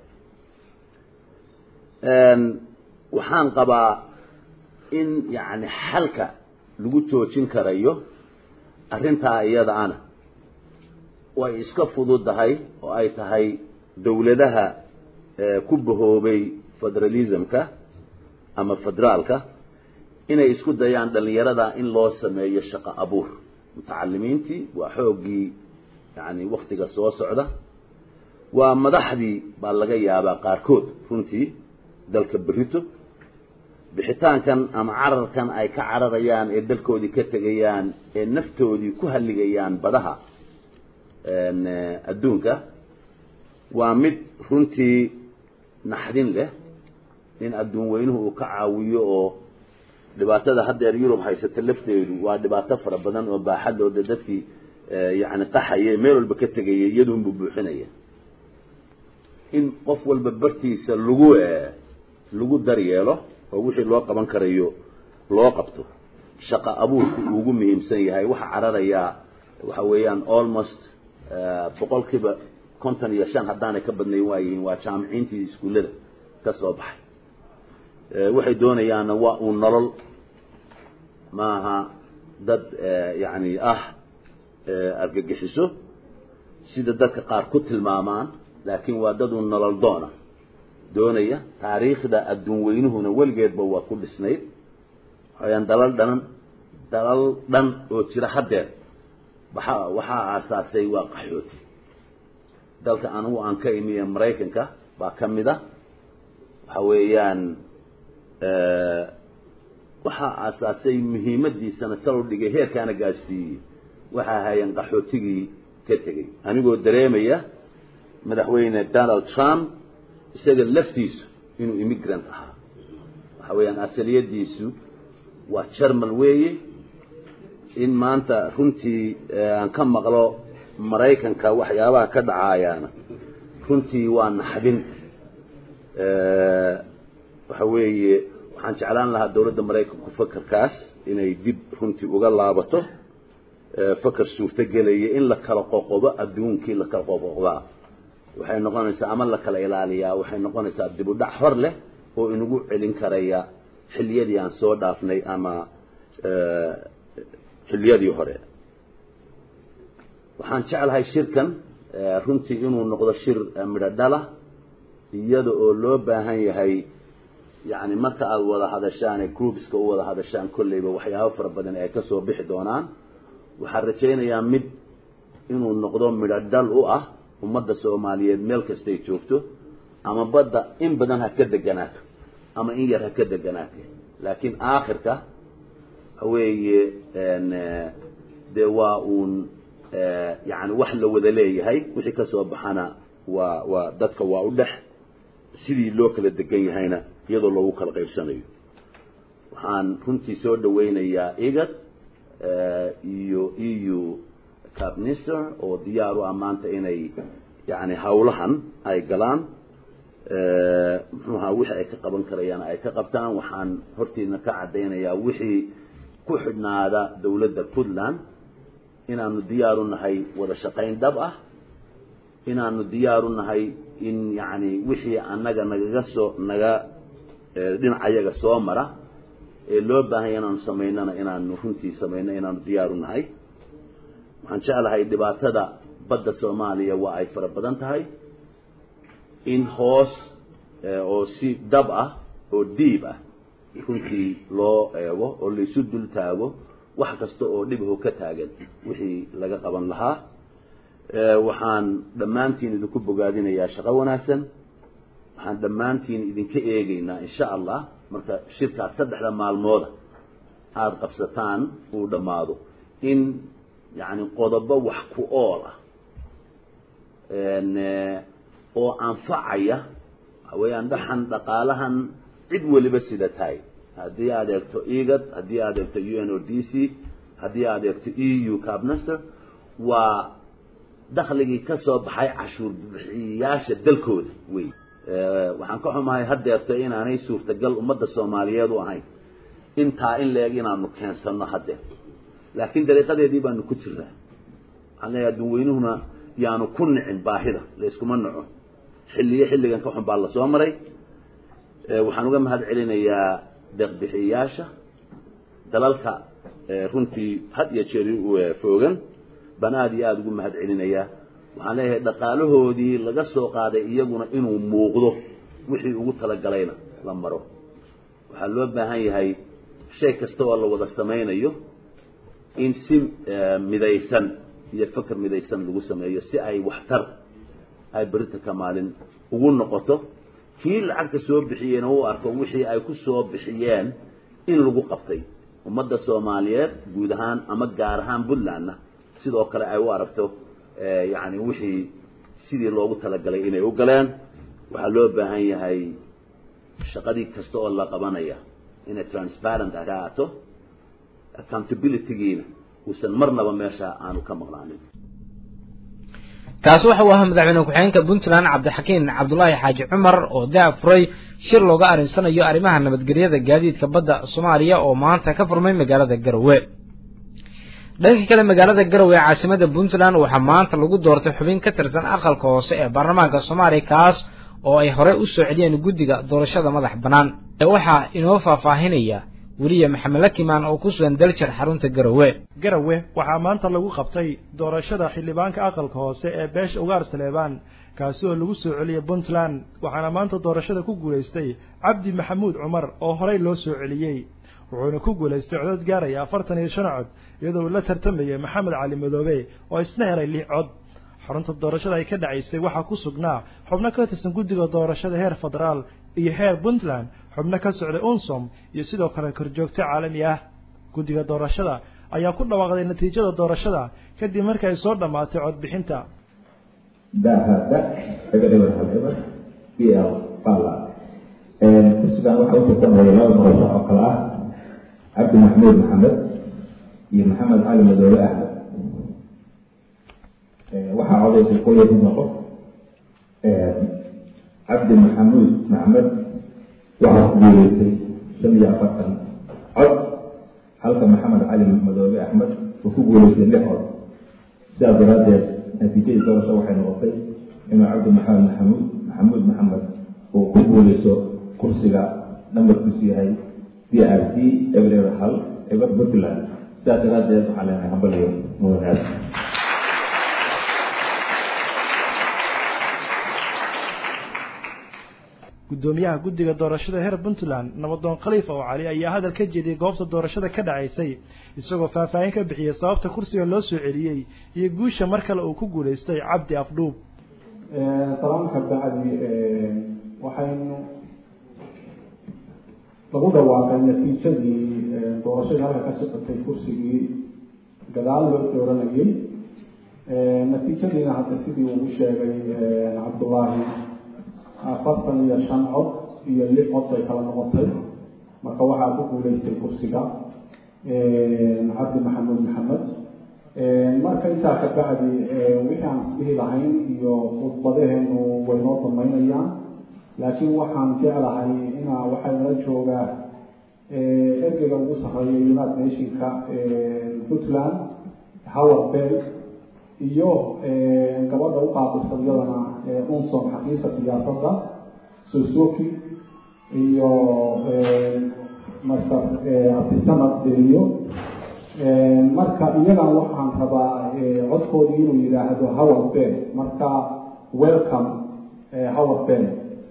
bixiyaan waxaan qabaa in yani xalka lagu joojin karayo arrintaa iyada ana way iska fududahay oo ay tahay dawladaha ku bahoobay federalismka ama federaalka inay isku dayaan dhalinyarada in loo sameeyo shaqo abuur mutacalimiintii waa xooggii yani waktiga soo socda waa madaxdii baa laga yaabaa qaarkood runtii dalka berito bixitaankan ama cararkan ay ka cararayaan ee dalkoodii ka tegayaan ee naftoodii ku halligayaan badaha adduunka waa mid runtii naxdin leh in adduun weynuhu uu ka caawiyo oo dhibaatada haddeer yurub haysata lafteedu waa dhibaato fara badan oo baaxadooda dadkii yani qaxaya meel walba ka tegaya iyaduunbu buuxinaya in qof walba bartiisa lagu lagu daryeelo oo wixii loo qaban karayo loo qabto shaqo abuurku ugu muhiimsan yahay waxa cararayaa waxa weeyaan almost boqolkiiba konton iyo shan haddaanay ka badnayn waayihiin waa jaamiciintii iskuullada ka soo baxay waxay doonayaanna waa uu nolol maaha dad yani ah argagixiso sida dadka qaar ku tilmaamaan laakiin waa dad uu nolol doona doonaya taariikhda adduun weynuhuna weligeedba waa ku dhisnayd waxayaan dalal dhanan dalal dhan oo jira haddeer waxa waxaa aasaasay waa qaxooti dalka anigu aan ka imi ee maraykanka baa ka mid a waxa weeyaan waxaa aasaasay muhiimadiisana sal u dhigay heerkaana gaarsiiyey waxa ahaayeen qaxootigii ka tegey anigoo dareemaya madaxweyne Donald Trump isaga laftiisu inuu immigrant ahaa waxa weeyaan asaliyadiisu waa German weeye in maanta runtii aan ka maqlo Mareykanka waxyaabaha ka dhacaayana runtii waa naxdin ee waxa weeye waxaan jeclaan lahaa dawladda Mareykanku fakarkaas inay dib runtii uga laabato fakar suurta gelaya in la kala qoqobo adduunkii la kala qoqoba waxay noqonaysaa ama la kala ilaaliyaa waxay noqonaysaa dib u dhac hor leh oo inagu celin karaya xilliyadii aan soo dhaafnay ama ee xilliyadii hore waxaan jeclahay shirkan runtii inuu noqdo shir midho dhala iyada oo loo baahan yahay yani marka aad wada hadashaan groupska u wada hadashaan kullayba waxyaabo fara badan ay ka soo bixi doonaan waxaan rajaynayaa mid inuu noqdo midho dhal u ah ummadda Soomaaliyeed meel kasta ay joogto ama badda in badan ha ka deganaato ama in yar ha ka deganaato laakiin aakhirka weeye een de waa uun yani wax la wada leeyahay wixii ka soo baxana waa waa dadka waa u dhex sidii loo kala degan yahayna iyadoo loogu kala qaybsanayo waxaan runtii soo dhaweynayaa igad iyo iyo cabnister oo diyaar u amaanta inay yani hawlahan ay galaan ee muxuu ahaa wixii ay ka qaban karayaan ay ka qabtaan waxaan hortiina ka cadeynayaa wixii ku xidhnaada dawladda Puntland inaanu diyaar u nahay wada shaqayn dhab ah inaanu diyaar u nahay in yani wixii anaga nagaga soo naga dhinacayaga soo mara ee loo baahan yahay inaan sameeynana inaanu runtii sameeyno inaanu diyaar u nahay waxaan jeclahay dhibaatada badda Soomaaliya waa ay fara badan tahay in hoos oo si dhab ah oo deep ah runtii loo eego oo la isu dul taago wax kasta oo dhibaho ka taagan wixii laga qaban lahaa ee waxaan dhamaantiin idinku bogaadinayaa shaqo wanaagsan waxaan dhamaantiin idinka eegaynaa insha Allah marka shirka saddexda maalmood aad qabsataan uu dhamaado in yani qodobo wax ku ool ah een oo anfacaya haween dhaxan dhaqaalahan cid waliba sida tahay haddii aad eegto igad haddii aad eegto U N O D C haddii aad eegto E U cabnister waa dakhligii ka soo baxay cashuur bixiyaasha dalkooda way ee waxaan ka xumahay haddeerto inaanay suurtagal ummadda Soomaaliyeed u ahayn intaa in leeg inaanu keensano haddeer laakiin dariiqadeedii baanu ku jirnaa waxaan leeyahay dadweynuhuna yaanu ku nicin baahida la iskuma naco xilliye xilligan ka xun baa la soo maray ee waxaan uga mahad celinayaa deeq-bixiyaasha dalalka runtii had iyo jeer u foogan banaad iyo aad ugu mahad celinayaa waxaan leeyahay dhaqaalahoodii laga soo qaaday iyaguna inuu muuqdo wixii ugu tala galayna la maro waxaa loo baahan yahay shay kasta oo la wada sameynayo in si midaysan iyo fakar midaysan lagu sameeyo si ay waxtar ay barita kamaalin ugu noqoto kii lacagta soo bixiyeen oo arko wixii ay ku soo bixiyeen in lagu qabtay ummadda Soomaaliyeed guud ahaan ama gaar ahaan Puntland sidoo kale ay u aragto ee yani wixii sidii loogu tala galay inay u galeen waxa loo baahan yahay shaqadii kasta oo la qabanaya in transparent ahaato accountability-giina uusan marnaba meesha aanu ka maqnaanin kaas waxa uu ahaa madaxweyne ku-xigeenka Puntland Cabdixakiin Cabdullaahi Xaaji Cumar oo daafray shir looga arinsanayo arrimaha nabadgelyada gaadiidka badda Soomaaliya oo maanta ka furmay magaalada Garowe dhanka kale magaalada Garowe caasimadda Puntland waxa maanta lagu doortay xubin ka tirsan aqalka hoose ee baarlamaanka Soomaaliya kaas oo ay hore u soo celiyeen guddiga doorashada madax banaan ee waxa inoo faahfaahinaya wariye Maxamed Lakimaan oo ku sugan daljar xarunta Garowe Garowe waxa maanta lagu qabtay doorashada xildhibaanka aqalka hoose ee beesha ugaar Saleebaan kaas oo lagu soo celiyay Puntland waxaana maanta doorashada ku guuleystay Cabdi Maxamuud Cumar oo hore loo soo celiyay wuxuuna ku guuleystay codad gaaraya afartan iyo shan cod iyadoo la tartamayay Maxamed Cali Madoobe oo isna helay lix cod xarunta doorashada ay ka dhacaysay waxa ku sugnaa xubno ka tirsan guddiga doorashada heer federaal iyo heer Puntland xubno ka socday Unsom iyo sidoo kale korjoogta caalami ah guddiga doorashada ayaa ku dhawaaqday natiijada doorashada kadib markii ay soo dhamaatay cod bixinta daha da eber eber hal eber b l bala kursigan waxaa u tartamaya laba murashax oo kale ah cabdi maxamuud maxamed iyo maxamed cali madoobe axmed waxaa codaysay kol iyo toban qof cabdi maxamuud maxamed waxaa ku guuleystay shan iyo afartan cod halka maxamed cali madoobe axmed uu ku guuleystay lix cod sidaas daraadeed natiijadii doorasho waxay noqotay inuu cabdi maxamed maxamuud maxamuud maxamed uu ku guuleysto kursiga nambarkiisu yahay d r c eber eber hal eber puntland sidaas daraadeed waxaa leenahay hambaliyo mudanaad gudoomiyaha guddiga doorashada heer puntland nabadoon khaliif oo cali ayaa hadal ka jeediyey goobta doorashada ka dhacaysay isagoo faahfaahin ka bixiyey sababta kursiga loo soo celiyey iyo guusha mar kale uu ku guulaystay cabdi afdhuub salaamka bacdi waxaynu lagu dhawaaqay natiijadii doorashadii halka ka socotay kursigii gadaal loo dooranayay natiijadiina hadda sidii ugu sheegay cabdullaahi afartan iyo shan cod iyo lix cod bay kala noqotay marka waxaa ku guulaystay kursiga cabdi maxamuud maxamed marka intaa ka bacdi wixii aan isdhihi lahayn iyo khudbadaheenu way noo damaynayaan laakiin waxaan jeclahay inaa waxay nala joogaa ergeyga ugu sarreeya united nationka puntland howard bell iyo gabadha u qaabilsan iyadana unsom xaqiiqa siyaasadda susuki iyo master abdisamad deliyo marka iyadan waxaan rabaa codkoodii inuu yidhaahdo howard bell marka welcome howard bell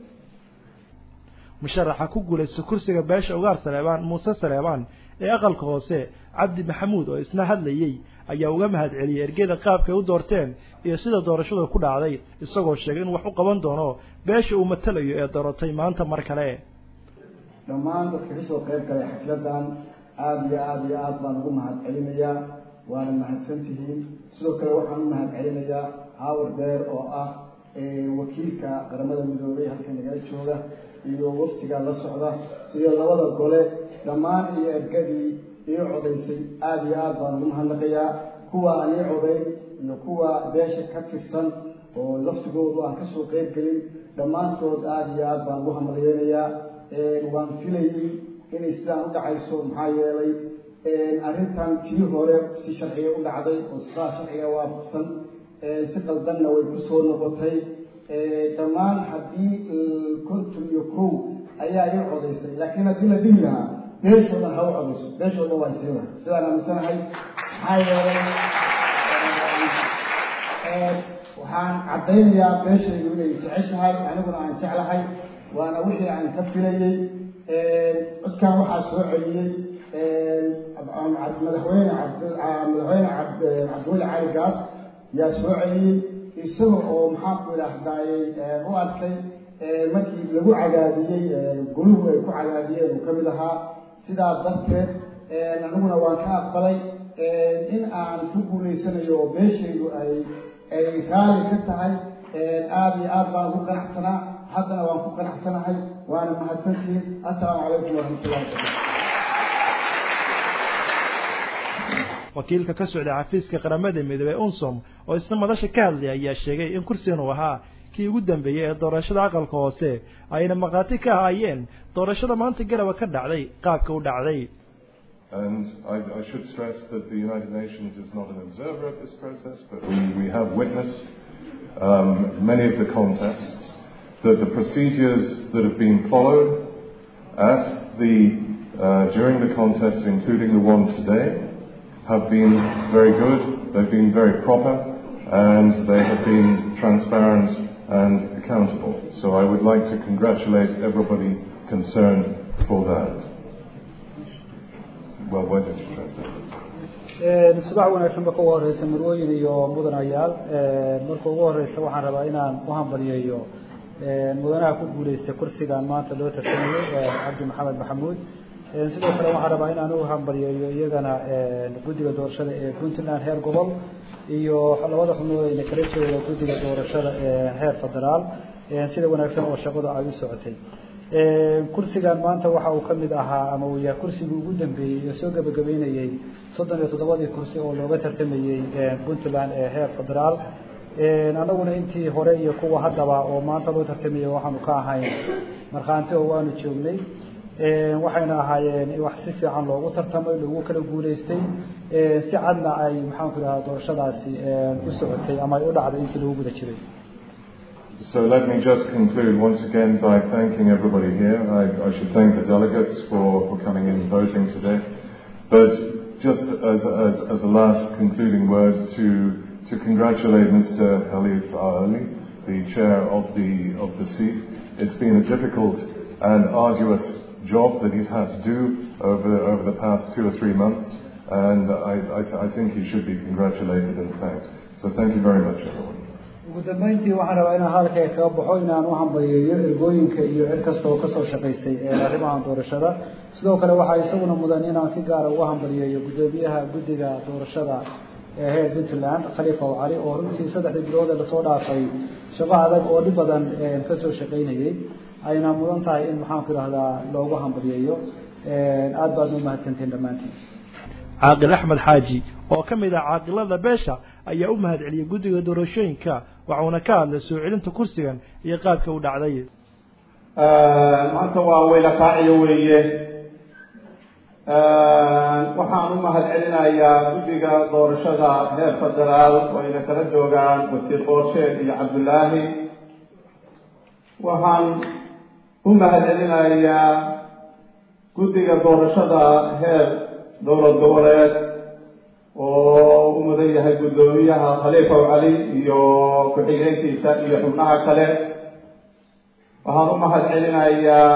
musharaxa ku guulaysta kursiga beesha ugaar saleebaan muuse saleebaan ee aqalka hoose cabdi maxamuud oo isna hadlayey ayaa uga mahad celiyey ergeyda qaabkay u doorteen iyo sida doorashadu ku dhacday isagoo sheegay in wax u qaban doono beesha uu matalayo ee dooratay maanta mar kale dhammaan dadka kasoo qayb galay xafladan aada iyo aada iyo aada baan ugu mahad celinayaa waana mahadsantihiin sidoo kale waxaan u mahad celinayaa howard beer oo ah wakiilka qaramada midoobay halkan nagala jooga iyo waftiga la socda iyo labada gole dhammaan iyo ergadii ii codaysay aada iyo aada baan ugu mahadnaqayaa kuwa aan ii coday iyo kuwa beesha ka tirsan oo laftigoodu aan kasoo qayb gelin dhammaantood aada iyo aada baan ugu hamaliyeynayaa waan filayay inay sidaan u dhacayso maxaa yeelay arrintan tii hore si sharciga u dhacday oo sidaa sharciga waafaqsan si qaldanna way kusoo noqotay dhammaan haddii konton iyo kow ayaa ii codaysay laakiin haddii la dhihi lahaa beeshoodan ha u codayso beeshoodan waa isii lahay sidaan aaminsanahay maxaa yeelay waxaan caddaynayaa beeshaydu inay jeceshahay aniguna aan jeclahay waana wixii aan ka filayey codkan waxaa soo celiyey madaxweyne madaxweyne cabdiweli cali gaas yaa soo celiyey isaga oo maxaan ku idhaahdaayey u arkay markii lagu cadaadiyey guluhu ay ku cadaadiyeen uu kamid ahaa sidaa darteed aniguna waan ka aqbalay in aan ku guulaysanayo oo beeshaydu ay ay raali ka tahay aada iyo aada baan ugu qanacsanaa haddana waan ku qanacsanahay waana mahadsantihiin assalaamu calaykum waraxmatullahi wabarakatu wakiilka ka socday xafiiska qaramada midoobey unsom oo isna madasha ka hadlaya ayaa sheegay in kursigan uu ahaa kii ugu dambeeyey ee doorashada aqalka hoose ayna maqaati ka ahaayeen doorashada maanta garaba ka dhacday qaabka u dhacday And I, I should stress that the United Nations is not an observer of this process, but we, we have witnessed um, many of the contests, that the procedures that have been followed at the, uh, during the contests, including the one today, have been very good, they've been very proper, and they have been transparent and accountable. So I would like to congratulate everybody concerned for that. Well, why don't you translate? subax wanaagsan ba ka horeysa marwooyin iyo mudanayaal marka ugu horeysa waxaan rabaa inaan u hambaliyeeyo mudanaha ku guuleystay kursigan maanta loo tartamayo cabdi maxamed maxamuud sidoo kale waxaan rabaa inaan u hambalyeeyo iyagana guddiga doorashada ee puntland heer gobol iyo labada xubnood ee kala jooga guddiga doorashada ee heer federaal sida wanaagsan oo shaqadu ay u socotay kursigan maanta waxa uu ka mid ahaa ama uu yahay kursigii ugu dambeeyey ee soo gabagabeynayay soddon iyo toddobadii kursi oo looga tartamayey puntland ee heer federaal anaguna intii hore iyo kuwa haddaba oo maanta loo tartamayay waxaanu ka ahayn markhaanti oo waanu joognay waxayna ahaayeen wax si fiican loogu tartamay loogu kala guulaystay si cadna ay maxaanku idhahaa doorashadaasi u socotay ama ay u dhacday intii lagu guda jiray. So let me just conclude once again by thanking everybody here. I, I should thank the delegates for, for coming in and voting today. But just as, as, as a last concluding word to, to congratulate Mister Khalif Ali, the chair of the, of the seat. It's been a difficult and arduous job that he's had to do over, over the past two or three months. And I, I, I think he should be congratulated and thanked. So thank you very much, everyone. ugu dambeyntii waxaan rabaa inaan halkay kaga baxo inaan u hambalyeeyo ergooyinka iyo cid kasta oo kasoo shaqaysay ee arrimahan doorashada sidoo kale waxaa isaguna mudan inaan si gaara uga hambalyeeyo guddoomiyaha guddiga doorashada ee heer puntland khalifa cali oo runtii saddexdii bilood ee lasoo dhaafay shaqo adag oo dhib badan kasoo shaqaynayay ayna mudan tahay in maxaan ku idhahdaa loogu hambalyeeyo aad baad u mahadsantiin dhammaantiin. caaqil axmed xaaji oo ka mid ah caaqilada beesha ayaa u mahad celiyay guddiga doorashooyinka waxauna ka hadlay soo celinta kursigan iyo qaabka u dhacday. maanta waa weyla kaaciyo weeye waxaan u mahad celinayaa guddiga doorashada heer federaal oo ayna kala joogaan wasiir qorsheed iyo cabdullaahi waxaan u mahad celinayaa guddiga doorashada heer dowlad goboleed oo u mudan yahay guddoomiyaha khalifa cali iyo ku-xigeenkiisa iyo xubnaha kale waxaan u mahad celinayaa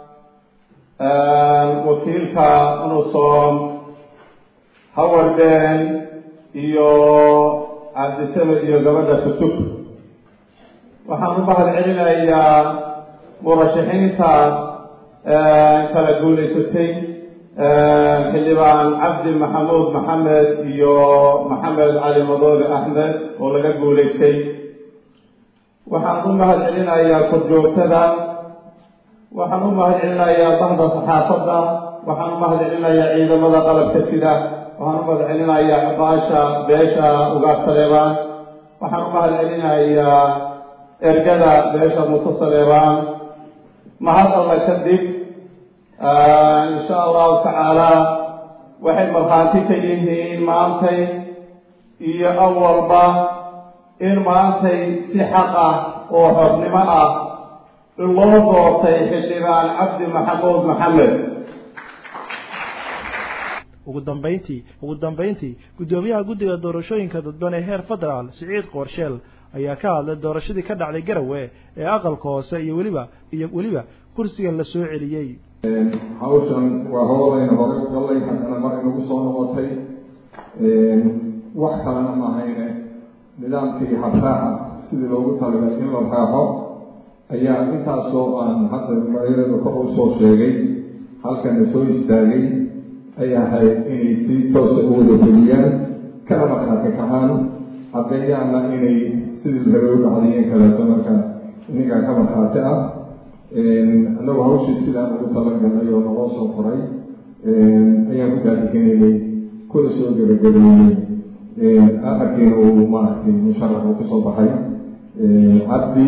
wakiilka unusom hawarden iyo cabdisamed iyo gabadha sutub waxaan u mahad celinayaa murashaxiinta kala guulaysatay xildhibaan cabdi maxamuud maxamed iyo maxamed cali madoobe axmed oo laga guulaystay waxaan u mahad celinayaa korjoogtada waxaan u mahad celinayaa bahda saxaafadda waxaan u mahad celinayaa ciidamada qalabka sida waxaan u mahad celinayaa xubaasha beesha ugaar saleebaan waxaan u mahad celinayaa ergada beesha muuse saleebaan mahad alla kadib insha allahu tacaala waxay markhaanti ka yihiin maantay iyo awalba in maantay si xaq ah oo xornimo ah loo doortay xildhibaan cabdi maxamuud maxamed. ugu dambeyntii ugu dambeyntii guddoomiyaha guddiga doorashooyinka dadban ee heer federaal siciid qoorsheel ayaa ka hadlay doorashadii ka dhacday Garowe ee aqalka hoose iyo weliba iyo weliba kursigan la soo celiyay. hawshan waa howlayna hore u galay haddana mar inagu soo noqotay wax kalena mahayne nidaamkii habraaca sidii loogu talagalay in la raaxo ayaa intaasoo aan hadda magaceedu kor u soo sheegay halkana soo istaagay ay ahayd inay si toosa u wada fuliyaan kana markhaati kacaan caddeeyaana inay sidii laga dhacdayeen kaleeto marka inigaa ka markhaati ah annagu hawshii sidaan ugu talagalnay oo naloo soo qoray ayaan ku daadikanaynay kuna soo gebagabeeyey amarkiina uu maaragtay musharax uu kusoo baxay cabdi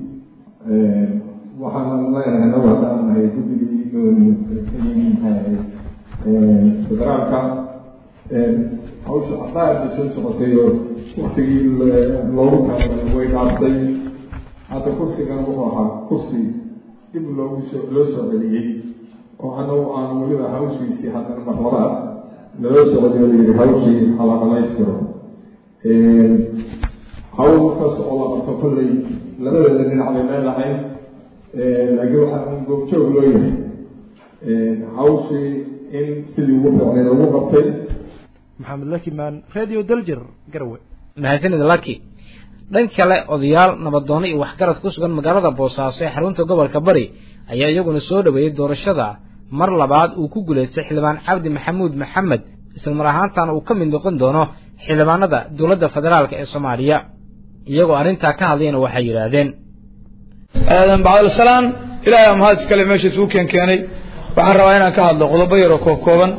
waxaan leenahay annagu haddaan nahay guddigii federaalka hawsha caddaadda soo socotay oo waktigii loogu talagalay way dhaaftay hadda kursigan wuxuu ahaa kursi dib loogu soo loo soo celiyey oo annagu aan weliba hawshiisii haddana marlabaad naloo socday oo layidhi hawshii hala dhamaystiro hawl markaas oo la qabto kolley labadeeda dhinac bay leedahay laakiin waxaa un goobjoog loo yahay hawshii in sidii ugu fiicnay lagu qabtay. maxamed lakimaan radio daljir Garowe. mahadsanid laki dhanka kale odayaal nabadoono iyo waxgarad ku sugan magaalada Boosaaso ee xarunta gobolka Bari ayaa iyaguna soo dhaweeyay doorashada mar labaad uu ku guulaystay xildhibaan cabdi maxamuud maxamed isla mar ahaantaana uu ka mid noqon doono xildhibaanada dowladda federaalka ee soomaaliya iyagoo arrintaa ka hadlayna waxay yidhaahdeen aadan bacdalasalaam ilaahay mahad iskale meesha isugu keen keenay waxaan rabaa inaan ka hadlo qodobo yar oo koobkooban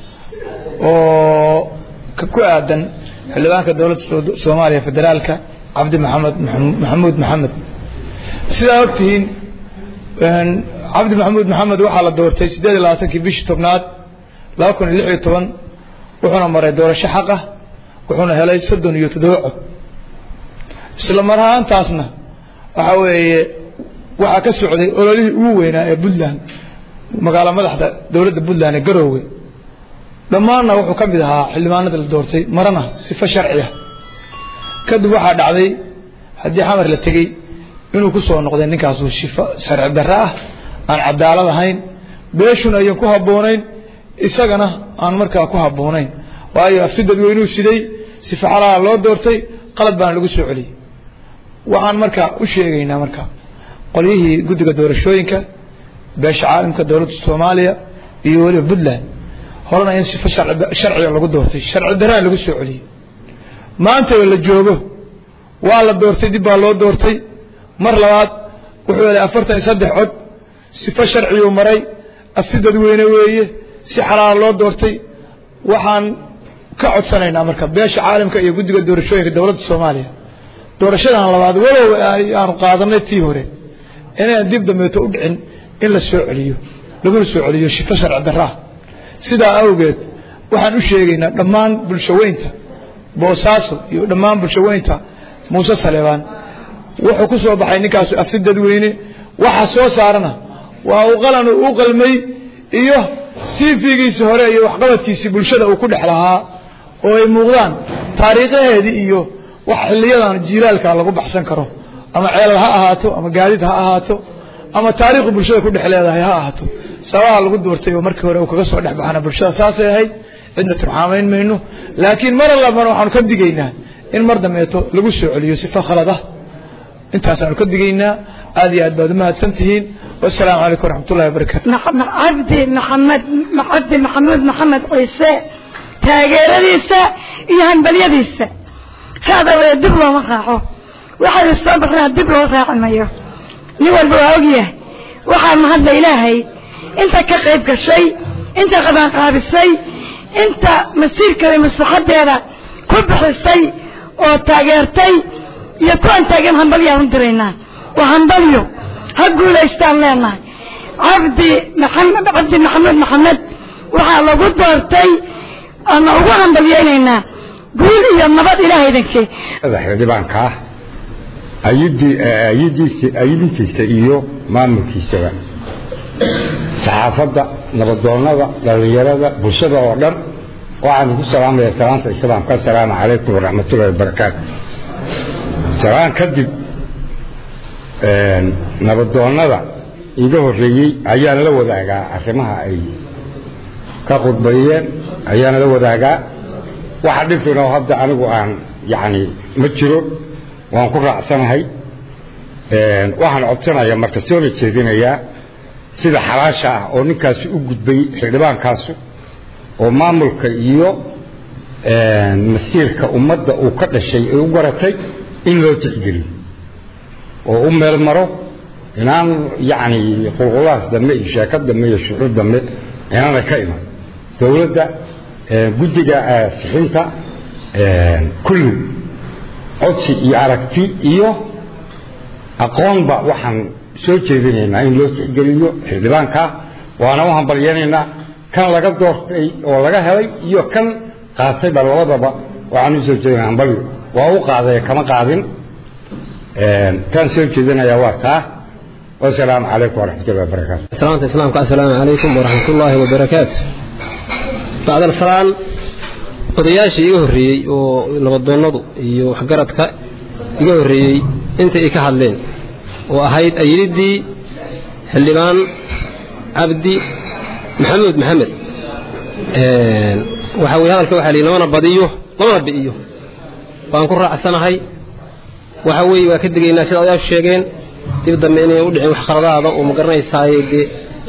oo ku aadan xildhibaanka dowladda soomaaliya federaalka cabdi maxamed maxamuud maxamed sidaa ogtihiin cabdi maxamuud maxamed waxaa la doortay siddeed iyo labaatankii bishii tobnaad laba kun iyo lix iyo toban wuxuuna maray doorasho xaq ah wuxuuna helay soddon iyo toddoba cod isla mar ahaantaasna waxa weeye waxaa ka socday ololihii ugu weynaa ee puntland magaalo madaxda dowladda puntland ee garoowe dhammaanna wuxuu ka mid ahaa xildhibaanada la doortay marana sifo sharci ah kadib waxaa dhacday haddii xamar la tegey inuu ku soo noqday ninkaasu shifo sharci darro ah aan cadaalad ahayn beeshuna ayan ku habboonayn isagana aan markaa ku habboonayn waayo afti dadweynuu siday sifo xalaala loo doortay qalad baana lagu soo celiyey waxaan markaa u sheegaynaa marka qolyihii guddiga doorashooyinka beesha caalamka dowladda soomaaliya iyo weliba puntland horena in sifo sharciga lagu doortay sharci darraa lagu soo celiyey maanta la joogo waa la doortay dib baa loo doortay mar labaad wuxuu helay afartan iyo saddex cod sifo sharciyuu maray afti dadweyne weeye si xalaala loo doortay waxaan ka codsanaynaa marka beesha caalamka iyo guddiga doorashooyinka dowladda soomaaliya doorashadan labaad walow aanu qaadanay tii hore inaan dib dambeeto u dhicin in la soo celiyo laguna soo celiyo shifo sharci darraa sidaa awgeed waxaan u sheegaynaa dhammaan bulshaweynta boosaaso iyo dhammaan bulshaweynta muuse saleebaan wuxuu ku soo baxay ninkaasu afti dadweyne waxa soo saarana waa uu qalan u qalmay iyo siifigiisii hore iyo waxqabadkiisii bulshada uu ku dhex lahaa oo ay muuqdaan taariikhaheedii iyo wax xilliyadan jiilaalka lagu baxsan karo ama ceelal ha ahaato ama gaadiid ha ahaato ama taariikhu bulshada ku dhex leedahay ha ahaato sabaha lagu doortay oo markii hore uu kaga soo dhex baxana bulshada saasay ahayd cidna turxaamayn mayno laakiin mar labana waxaanu ka digaynaa in mar dambeeto lagu soo celiyo sifo khalad ah intaasaanu ka digaynaa aad iyo aad baad u mahadsan tihiin wasalaamu calaykum waraxmatullahi wabarakaatu cabdi maxamed cabdi maxamuud maxamed ciise taageeradiisa iyo hambalyadiisa هذا ويدب له مخاعه واحد الصبر دب له راعي مايو نول بواقيه واحد مهد إلهي انت كقيب كالشيء انت غبان قاب الشيء انت مسير كريم الصحاب هذا كبح الشيء وتاجرتي يكون تاجم هنبليه هندرينا وهنبليه هقول استان لنا عبدي محمد عبدي محمد محمد وحالا قدرتي انا هو هنبليهنا قول يا نبض إلهي ذنكي هذا حديبان كاه أيدي أيدي أيدي كيسيو ما مكيسوا صحافة نبضونا ذا للرجال ذا بشرة وردم وعن السلام يا سلام السلام السلام عليكم ورحمة الله وبركاته سلام كذب نبضونا ذا إذا هو الرجال أيان لو ذاك أسمها أي كقطبية أيان لو ذاك واحد فينا هذا أنا وأن يعني متجرو وأن كل رأسنا هاي واحد عطسنا يا مركزيون الشيدين يا سيد حراشة أو نكاس وجود بي حلبان كاسو وما ملك يو مسير كأمة وكذا شيء وقرتي إن لو تجري وأم المرو إنان يعني خلاص دمي شاكد دمي شعور دمي أنا كائن دولة guddiga sixinta kullu codsi iyo aragti iyo aqoonba waxaan soo jeedinaynaa in loo tixgeliyo xildhibaanka waana waxaan baryanaynaa kan laga doortay oo laga helay iyo kan qaatay bal labadaba waxaan u soo jeedinaynaa bal waa u qaaday kama qaadin kan soo jeedinaya waa taa والسلام عليكم ورحمة الله وبركاته. السلام السلام السلام عليكم ورحمة الله وبركاته. بعد السلام odayaashii iga horeeyay oo nabaddoonadu iyo waxgaradka iga horeeyay inta ay ka hadleen oo ahayd ayridii xildhibaan cabdi maxamuud maxamed ee waxa uu hadalka waxa leeyahay lama badiyo lama biiyo waan ku raacsanahay waxa weey waa ka digaynaa sida odayaashu sheegeen dib dambe inay u dhicin wax qaladaada oo ma garanaysaay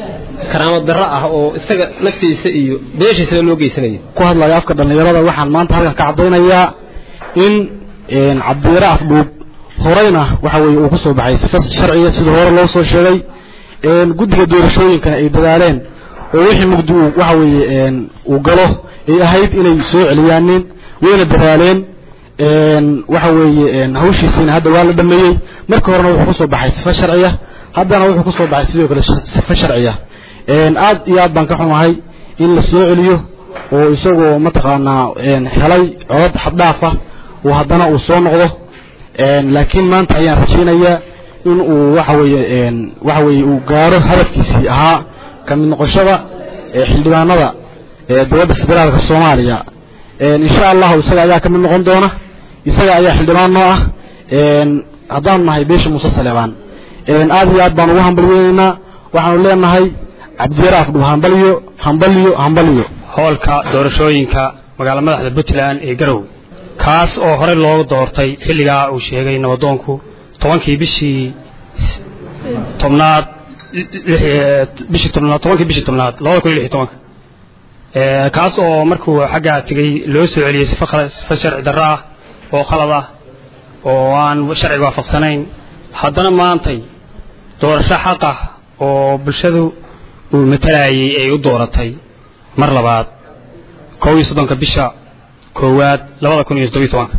karaamad darro ah oo isaga naftiisa iyo beeshiisa loo geysanayo ku hadlaya afka dhalinyarada waxaan maanta halkan ka cadaynayaa in een cabdiyara afduub horeyna waxa weeye uu ku soo baxay sifad sharciga sida hore loo soo sheegay een guddiga doorashooyinka ay dadaaleen oo wixii mugdi waxa weeye een uu galo ay ahayd inay soo celiyaan wayna dadaaleen een waxa weeye een hawshiisina hadda waa la dhameeyay markii horena wuxuu ku soo baxay sifad sharciga haddana wuxuu ku soo baxay sidoo kale sifad sharciga een aad iyo aad baan ka xumahay in la soo celiyo oo isagoo mataqaanaa een helay cod xad dhaaf ah oo haddana uu soo noqdo een laakiin maanta ayaan rajaynayaa in uu waxa weeye een waxa weeye uu gaaro hadafkiisii ahaa ka mid noqoshada ee xildhibaanada ee dowladda federaalka Soomaaliya een insha Allah isaga ayaa ka mid noqon doona isaga ayaa xildhibaan noo ah een haddaan nahay beesha Muuse Saleebaan een aad iyo aad baan ugu hambalyeynaa waxaanu leenahay cabdiyara afduub hambaliyo hambaliyo hambaliyo hoolka doorashooyinka magaalada madaxda Puntland ee Garow kaas oo hore loo doortay xilliga uu sheegay nabadoonku tobankii bishii tobnaad bishii tobnaad tobankii bishii tobnaad laba kun iyo lix iyo toban ee kaas oo markuu xagga tagay loo soo celiyay sifa sifa sharci darro ah oo qalad ah oo aan sharciga waafaqsanayn haddana maantay doorasho xaq ah oo bulshadu uu matalayay ay u dooratay mar labaad kow iyo soddonka bisha koowaad labada kun iyo toddoba iyo tobanka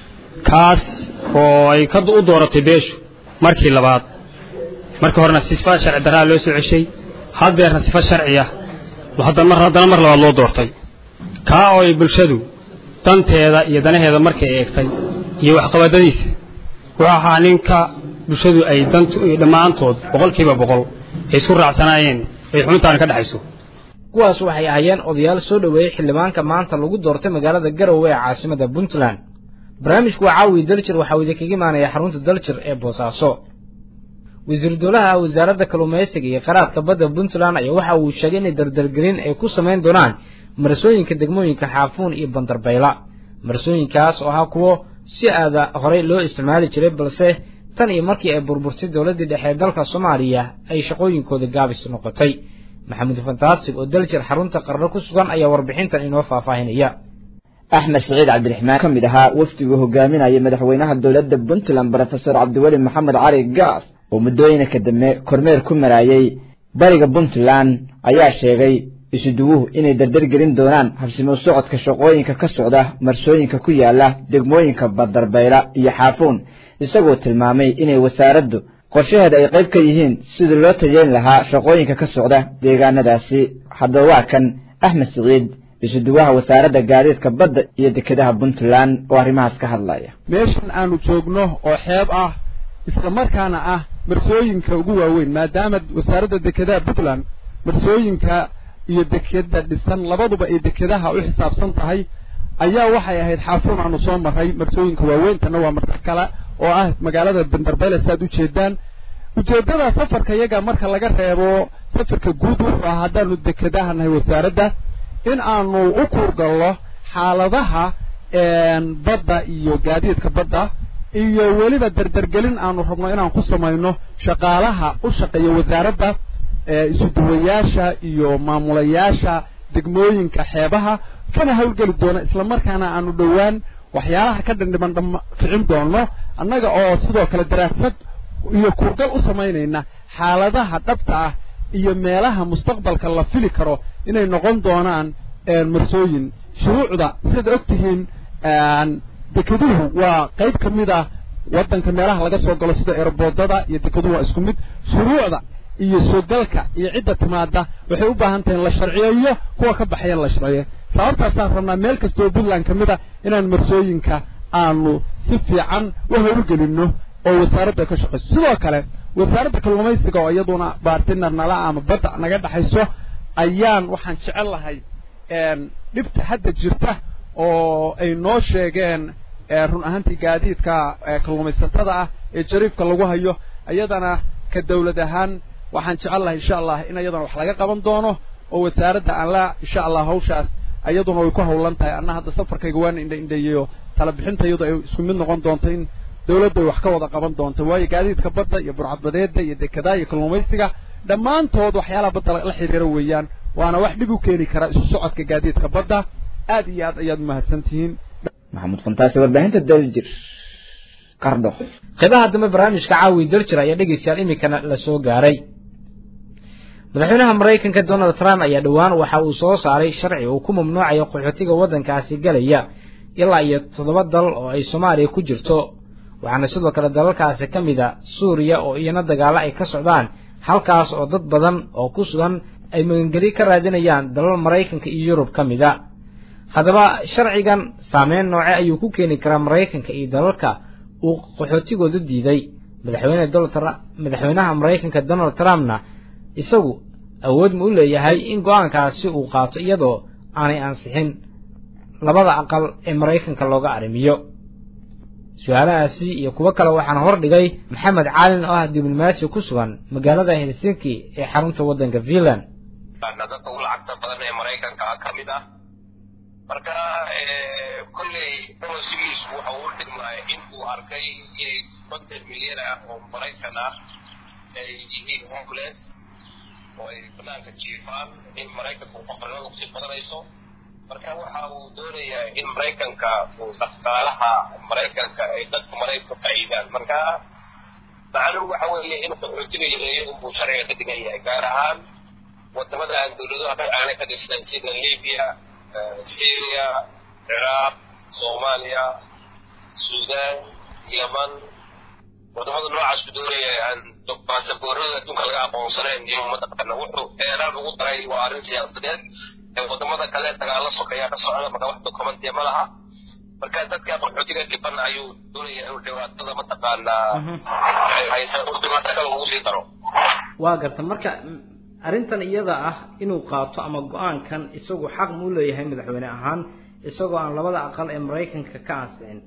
kaas oo ay ka u dooratay beeshu markii labaad markii horena sifa sharci darro loo soo ceshay haddeerna sifa sharci ah haddana mar haddana mar labaad loo doortay ka oo ay bulshadu danteeda iyo danaheeda markay eegtay iyo waxqabadadiisa waxa ninka bulshadu ay dantu dhamaantood boqolkiiba boqol ay isku raacsanaayeen ay xubintaan ka dhaxayso kuwaas waxay ahaayeen odayaal soo dhaweeyay xildhibaanka maanta lagu doortay magaalada Garowe ee caasimadda Puntland barnaamijku waa caawi daljir waxa uu idinkaga imaanaya xarunta daljir ee Boosaaso wasiir dowlaha wasaaradda kalluumaysiga iyo kheyraadka badda Puntland ayaa waxa uu sheegay in dardargelin ay ku sameyn doonaan marsooyinka degmooyinka Xaafuun iyo Bandarbayla marsooyinkaas oo ah kuwo si aada horey loo isticmaali jiray balse tan iyo markii ay burburtay dowladda dhexe ee dalka Soomaaliya ay shaqooyinkooda gaabis noqotay maxamed fantaasig oo daljir xarunta qarno ku sugan ayaa warbixintan inoo faahfaahinaya أحمد سعيد عبد الرحمن كم دها وفده هجامين أي مدحوينها الدولة بنتلان بروفيسور عبد الولي محمد علي قاص ومدوينة كدمة كرمير كمرايي بريق بنتلان أيا شيغي يسدوه إني دردر جرين دونان حبسمو سعود كشقوين ككسعودة مرسوين ككويالة دقموين كبادر بيلا يحافون يساقو تلمامي إني وساردو qorshaheeda ay qayb ka yihiin sida loo tayeyn lahaa shaqooyinka ka socda deegaanadaasi hadda waa kan Axmed Saciid isuduwaha wasaaradda gaadiidka badda iyo dekedaha Puntland oo arrimahaas ka hadlaya meeshan aanu joogno oo xeeb ah isla markaana ah marsooyinka ugu waaweyn maadaama wasaaradda dekedaha Puntland marsooyinka iyo dekeda dhisan labaduba ay dekedaha u xisaabsan tahay ayaa waxay ahayd Xaafuun aanu soo maray marsooyinka waaweyn tan waa marka kale oo ah magaalada Bandarbayla saad u jeedaan ujeedada safarka iyaga marka laga reebo safarka guud wuxuu ahaa haddaanu dekedaha nahay wasaaradda in aanu u kurgallo xaaladaha badda iyo gaadiidka badda iyo weliba dardargelin aanu rabno inaan ku samayno shaqaalaha u shaqeeya wasaaradda isuduwayaasha iyo maamulayaasha degmooyinka xeebaha kana hawlgeli doona isla markaana aanu dhowaan waxyaalaha ka dhandhiman ficin doono annaga oo sidoo kale daraasad iyo kurgal u samaynayna xaaladaha dhabta ah iyo meelaha mustaqbalka la fili karo inay noqon doonaan marsooyin shuruucda sida ogtihiin dekeduhu waa qayb ka mid ah waddanka meelaha laga soo galo sida airboodada iyo dekeduhu waa isku mid shuruucda iyo soo galka iyo cidda timaada waxay u baahan tahay in la sharciyeeyo kuwa ka baxaya la sharciyeeyo sababtaasaan rabnaa meel kasta oo Puntland ka mid ah inaan marsooyinka aanu si fiican u hawlgelinno oo wasaaradda ka shaqeyso sidoo kale wasaaradda kalluumaysiga oo iyaduna partner nala ama badda naga dhaxayso ayaan waxaan jecel lahay een dhibta hadda jirta oo ay noo sheegeen run ahaantii gaadiidka kalluumaysatada ah ee jariifka lagu hayo ayadana ka dawlad ahaan waxaan jecel lahay insha Allah in ayadana wax laga qaban doono oo wasaaradda aan la insha Allah hawshaas ayaduna way ku hawlan tahay anna hadda safarkayga waan indha indhayeeyo tala bixinta iyadoo ay isku mid noqon doonto in dawladdu wax ka wada qaban doonto waayo gaadiidka badda iyo burcadbadeedda iyo dekedaha iyo kalluumaysiga dhammaantood waxyaalaha badda la xiriira weeyaan waana wax dhib u keeni kara isu socodka gaadiidka badda aad iyo aad ayaad mahadsan tihiin maxamuud fantaasi warbaahinta daljir qardho qeybaha dambe barnaamijka caawi daljir ayaa dhegeystayaal iminkana la soo gaaray madaxweynaha maraykanka donald trump ayaa dhowaan waxa uu soo saaray sharci uu ku mamnuucayo qaxootiga waddankaasi galaya ilaa iyo toddoba dal oo ay soomaaliya ku jirto waxaana sidoo kale dalalkaasi ka mid a suuriya oo iyana dagaalo ay ka socdaan halkaas oo dad badan oo ku sugan ay magangeli ka raadinayaan dalal maraykanka iyo yurub ka mid a haddaba sharcigan saameyn nooce ayuu ku keeni karaa maraykanka iyo dalalka uu qaxootigoodu diiday madaxweyne madaxweynaha maraykanka donald trumpna isagu awood ma u leeyahay in go-aankaasi uu qaato iyadoo aanay ansixin labada aqal ee maraykanka looga arrimiyo su-aalahaasi iyo kuwo kale waxaana hor dhigay maxamed caalin oo ah diblomaasi ku sugan magaalada helsinki ee xarunta waddanka finland dadka ugu lacagta badan ee maraykanka ka mid ah marka kolley bolosigiisu waxa uu dhigmaa in uu arkay inay konton milyan ah oo maraykan ah ay yihiin homeless oo ay banaanka jiifaan in maraykanku faqrinadu kusii badanayso marka waxa uu doonayaa in maraykanka uu dhaqaalaha maraykanka ay dadka maraykanka faa'iidaan marka macnuhu waxa weeye in qaxootiga yareeyo inbuu sharciga ka dhigan yahay gaar ahaan wadamada aan dowladuhu aanay ka dhisnayn sida libiya syria ciraaq soomaaliya suudaan yaman wadamada noocaasuu doonaya aan baasaboorada adduunka laga aqoonsanayn iyo mataqaana wuxuu eeraan ugu daray waa arrin siyaasadeed wadamada kale dagaalo sokeeyaa ka socda marka wax dokumentiya ma laha marka dadka qaxootiga dhiban ayuu doonaya inuu dhibaatada mataqaanaa haysan uu dhibaato kale ugu sii daro waa garta marka arrintan iyada ah inuu qaato ama go-aankan isagu xaq muu leeyahay madaxweyne ahaan isagoo aan labada aqal ee maraykanka ka ansixin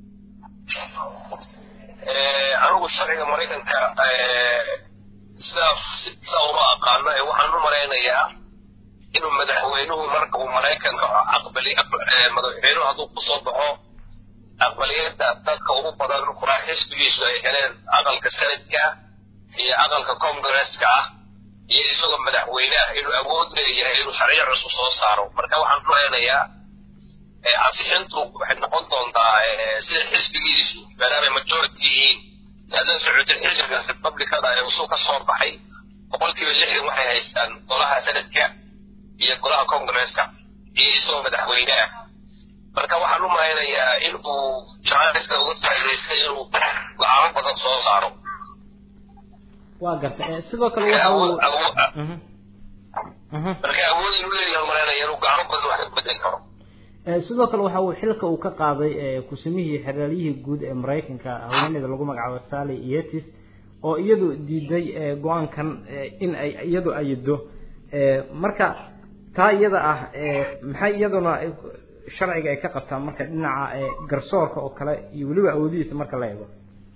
anigu sharciga maraykanka sidaa sidaa uma aqaano ee waxaan u malaynayaa inuu madaxweynuhu marka uu maraykanka aqbali madaxweynuhu hadduu kusoo baxo aqbaliyada dadka ugu badan kuraa xisbigiisu ay heleen aqalka sanadka iyo aqalka congresska ah iyo isagoo madaxweyne ah inuu awood leeyahay inuu sharciyo cusub soo saaro marka waxaan u malaynayaa ansixintu waxay noqon doontaa sida xisbigiisu maadaamay majority yihiin haddaan socodin xisbiga republicada ee usuu ka soo baxay boqolkiiba lixdan waxay haystaan golaha sanadka iyo golaha congresska iyo isagoo madaxweyne ah marka waxaan u malaynayaa in uu janiska uga faa'iidaystay inuu go-aamo badan soo saaro waa garta sidoo kale waxa uu marka awood inuu leeyahay malaynayaa inuu go-aamo badan wax ka bedeli karo sidoo kale waxa uu xilka uu ka qaaday kusimihii xeraaliyihii guud ee maraykanka haweeneyda lagu magacaabo Sally Yates oo iyadu diiday go-aankan in ay iyadu ayado marka taa iyada ah maxay iyaduna sharciga ay ka qabtaa marka dhinaca garsoorka oo kale iyo waliba awoodiisa marka la eego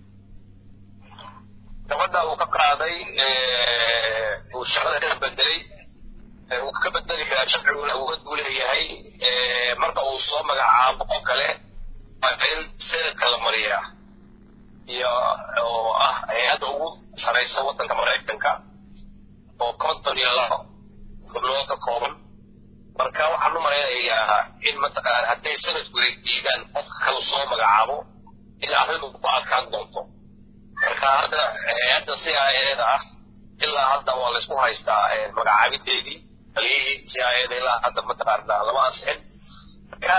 gabadha uu ka qaaday uu shaqada ka bedelay uu ka bedeli karaa sharciguna awood uu leeyahay marka uu soo magacaabo qof kale waa in senadka la mariyaa iyo oo ah hay-adda ugu saraysa waddanka maraykanka oo konton iyo labo xubnood ka kooban marka waxaan u malaynayaa in mataqaana hadday sanadku ay diidaan qofka kale soo magacaabo in arrintu ku adkaan doonto marka hadda hay-adda c i a-da ah ilaa hadda waa laysku haystaa magacaabideedii taliyihii c i a-da ilaa hadda mataqaana lama ansixin marka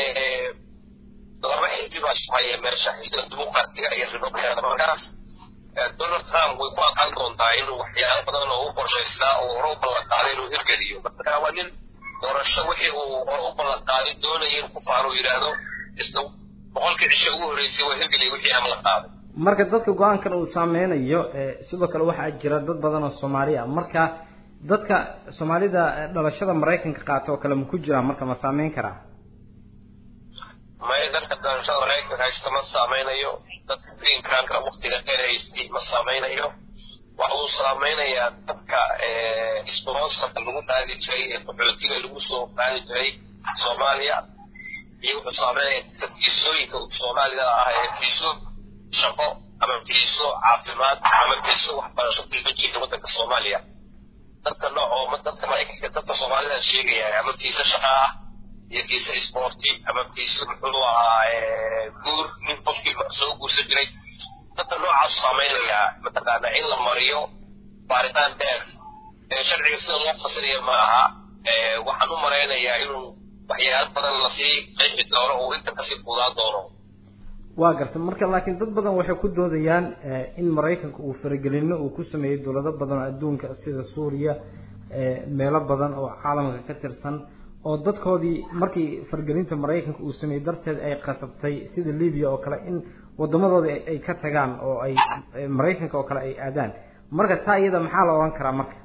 laba xisbi baa isku haya meesha xisbiga dimuqraatiga iyo republicada markaas donald trump way ku adkaan doontaa inuu waxyaalo badan oo u qorshaysnaa oo hore u ballan qaaday inuu hirgeliyo marka waa nin doorasho wixii uu hore u ballan qaaday doonaya inuu ku faano yidhaahdo isla boqolkii cisho ugu horreysay waa hirgeliyay wixii aan la qaaday marka dadka go-aankan uu saameynayo sidoo kale waxaa jira dad badan oo soomaali ah marka dadka soomaalida dhalashada maraykanka qaata oo kale ma ku jiraan marka ma saameyn karaa may dadka dhalashada maraykanka haysta ma saameynayo dadka green cardka waqtiga dheer haystay ma saameynayo waxa uu saameynayaa dadka sponsorka lagu qaadi jiray ee qaxootiga lagu soo qaadi jiray soomaaliya iyo wuxuu saameynaya dadka fiisooyinka soomaalida ah ee fiiso shaqo ama fiiso caafimaad ama fiiso waxbarasho qiimo jira waddanka Soomaaliya dadka nooc oo dadka Mareykanka dadka Soomaalida sheegaya ama fiiso shaqo ah iyo fiiso sporti ama fiiso muxuu ahaa guur nin qofkii soo guursan jiray dadka noocaas saameynaya mataqaana in la mariyo baaritaan dheer sharciga sida loo fasiriyo ma aha waxaan u maraynayaa inuu waxyaalo badan la sii qeexi doono oo inta kasii fudaan doono waa gartay marka laakiin dad badan waxay ku doodayaan in Mareykanka uu faragelino uu ku sameeyo dawlado badan oo adduunka sida Suuriya meelo badan oo caalamka ka tirsan oo dadkoodii markii faragelinta Mareykanka uu sameeyay darteed ay qasabtay sida Liibiya oo kale in wadamadooda ay ka tagaan oo ay Mareykanka oo kale ay aadaan marka taa iyada maxaa la oran karaa marka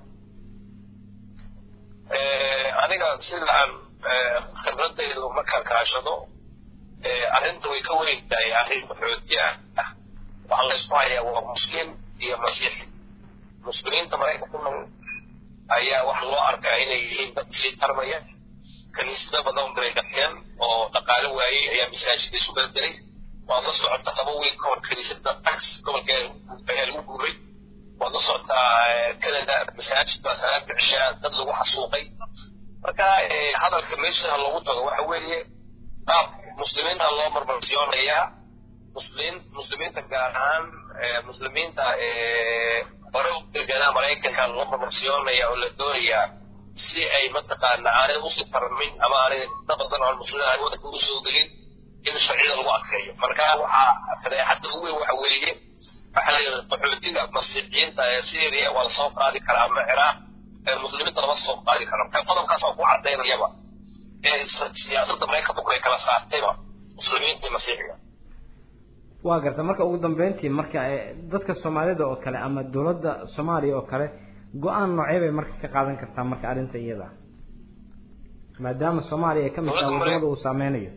ee aniga sidaan khibradeydu marka kaashado ee arrintu way ka weyn tahay arrin qaxooti ah waxa la isku hayaa waa muslim iyo masiixi muslimiinta Mareykanka ku nool ayaa wax loo arkaa inay yihiin dad si tarbaya kaniisada badan bay dhaqeen oo dhaqaale waayay ayaa masaajid isu bedelay waa la socota laba week ka hor kaniisada tax gobolka ayaa lagu guuray waa la socota Canada masaajid baa salaadka cishaa dad lagu xasuuqay marka hadalka meesha loogu tago waxa weeye qaab muslimiinta loo marmarsiyoonaya muslimiin muslimiinta gaar ahaan muslimiinta ee barowga Mareykanka loo marmarsiyoonaya oo la doonaya si ay mataqaana aanay u sii tarmin ama aanay dabdan oo muslimiin waddanka u soo gelin in sharciga lagu adkeeyo marka waxa fadeexada ugu weyn waxa weeye waxa la qaxootiga masiixiyiinta ee Syria wala soo qaadi karaa ama Ciraaq ee muslimiinta lama soo qaadi karo ka qodobkaas oo ku cadeynayaba ee siyaasadda Mareykanka ku kala saartayba muslimiinta masiixiga waa garta marka ugu dambeyntii marka dadka Soomaalida oo kale ama dawladda Soomaaliya oo kale go'aan noocee bay marka ka qaadan kartaa marka arrinta iyada maadaama Soomaaliya ay ka mid tahay wadamada uu saameynayo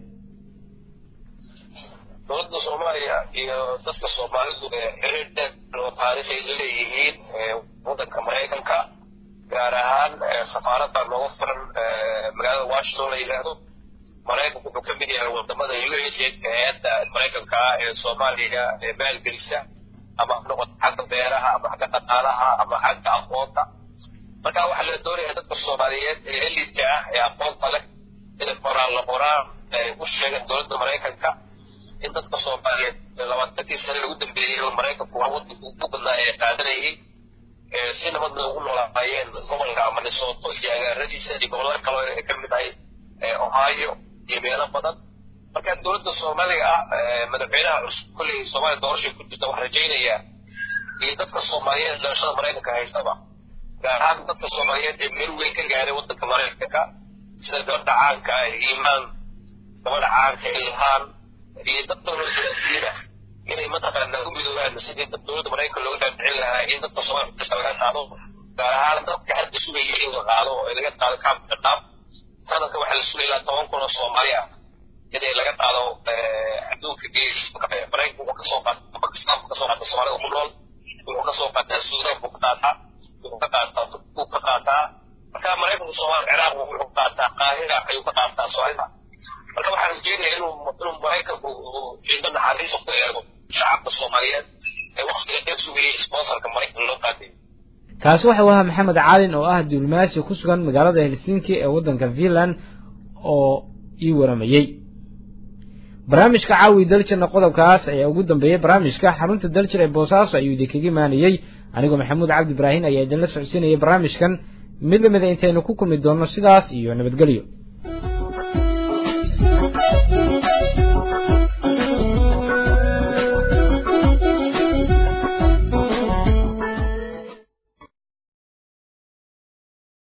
dawladda Soomaaliya iyo dadka Soomaalidu ee xiriir dheer oo taariikhi leeyihiin waddanka Mareykanka gaar ahaan safaaradda looga furan magaalada Washington la yiraahdo Mareykanku wuxuu ka mid yahay wadamada U S A ee Mareykanka ee Soomaaliya ee maalgelisa ama noqon xagga beeraha ama xagga dhaqaalaha ama xagga aqoonta marka waxa la doonayaa dadka Soomaaliyeed ee elite ah ee aqoonta leh in qoraal la qoraa u sheega dawladda Mareykanka in dadka Soomaaliyeed labaatankii sano ugu dambeeyay oo Mareykanku waddanka u badnaa ee qaadanayay ee si nabad ugu noolaayeen gobolka Minnesota iyo agagaaradiisa iyo gobolada kale ee ka mid ah Ohio iyo meelo badan marka dawladda Soomaaliya madaxweynaha cusub kulli Soomaaliya doorasho ku jirta wax rajaynaya iyo dadka Soomaaliyeed doorashada Mareykanka haystaba gaar ahaan dadka Soomaaliyeed ee meel weyn ka gaaray waddanka Mareykanka sida gabadha caanka ah Iimaan gabadha caanka Ilhaan iyo dadka siyaasiyiin ah inay mataqaana u midoobaan sidii dawladda Mareykanka looga dhaadhicin lahaa in dadka Soomaaliyeed laga qaado gaar ahaan dadka hadda sugaya in la qaado oo laga qaado kaamka qaab sanadka waxa la sugaya toban kun oo Soomaali ah inay laga qaado adduunka geeska Mareykanka uu ka soo qaato Pakistan ka soo qaato Soomaaliya ku nool uu ka soo qaato Suudaan uu ka qaataa uu ka qaataa uu ka qaataa marka Mareykanka Soomaaliya Ciraaq uu ka qaataa Qaahira ayuu ka qaataa Soomaaliya marka waxaan rajaynayaa inuu inuu Mareykanku ciidan naxariis u yeelo shacabka Soomaaliyeed ee waqtiga dheer sugayay sponsorka Mareykanka loo qaaday kaasi waxa uu ahaa Maxamed Caalin oo ah diblomaasi ku sugan magaalada Helsinki ee waddanka Finland oo ii waramayay barnaamijka caawi daljarna qodobkaas ayaa ugu dambeeyay barnaamijka xarunta daljar ee Boosaaso ayuu idinkaga imaanayay anigoo Maxamuud Cabdi Ibraahin ayaa idin la socodsiinayay barnaamijkan mid lamid ah intaynu ku kulmi doono sidaas iyo nabadgelyo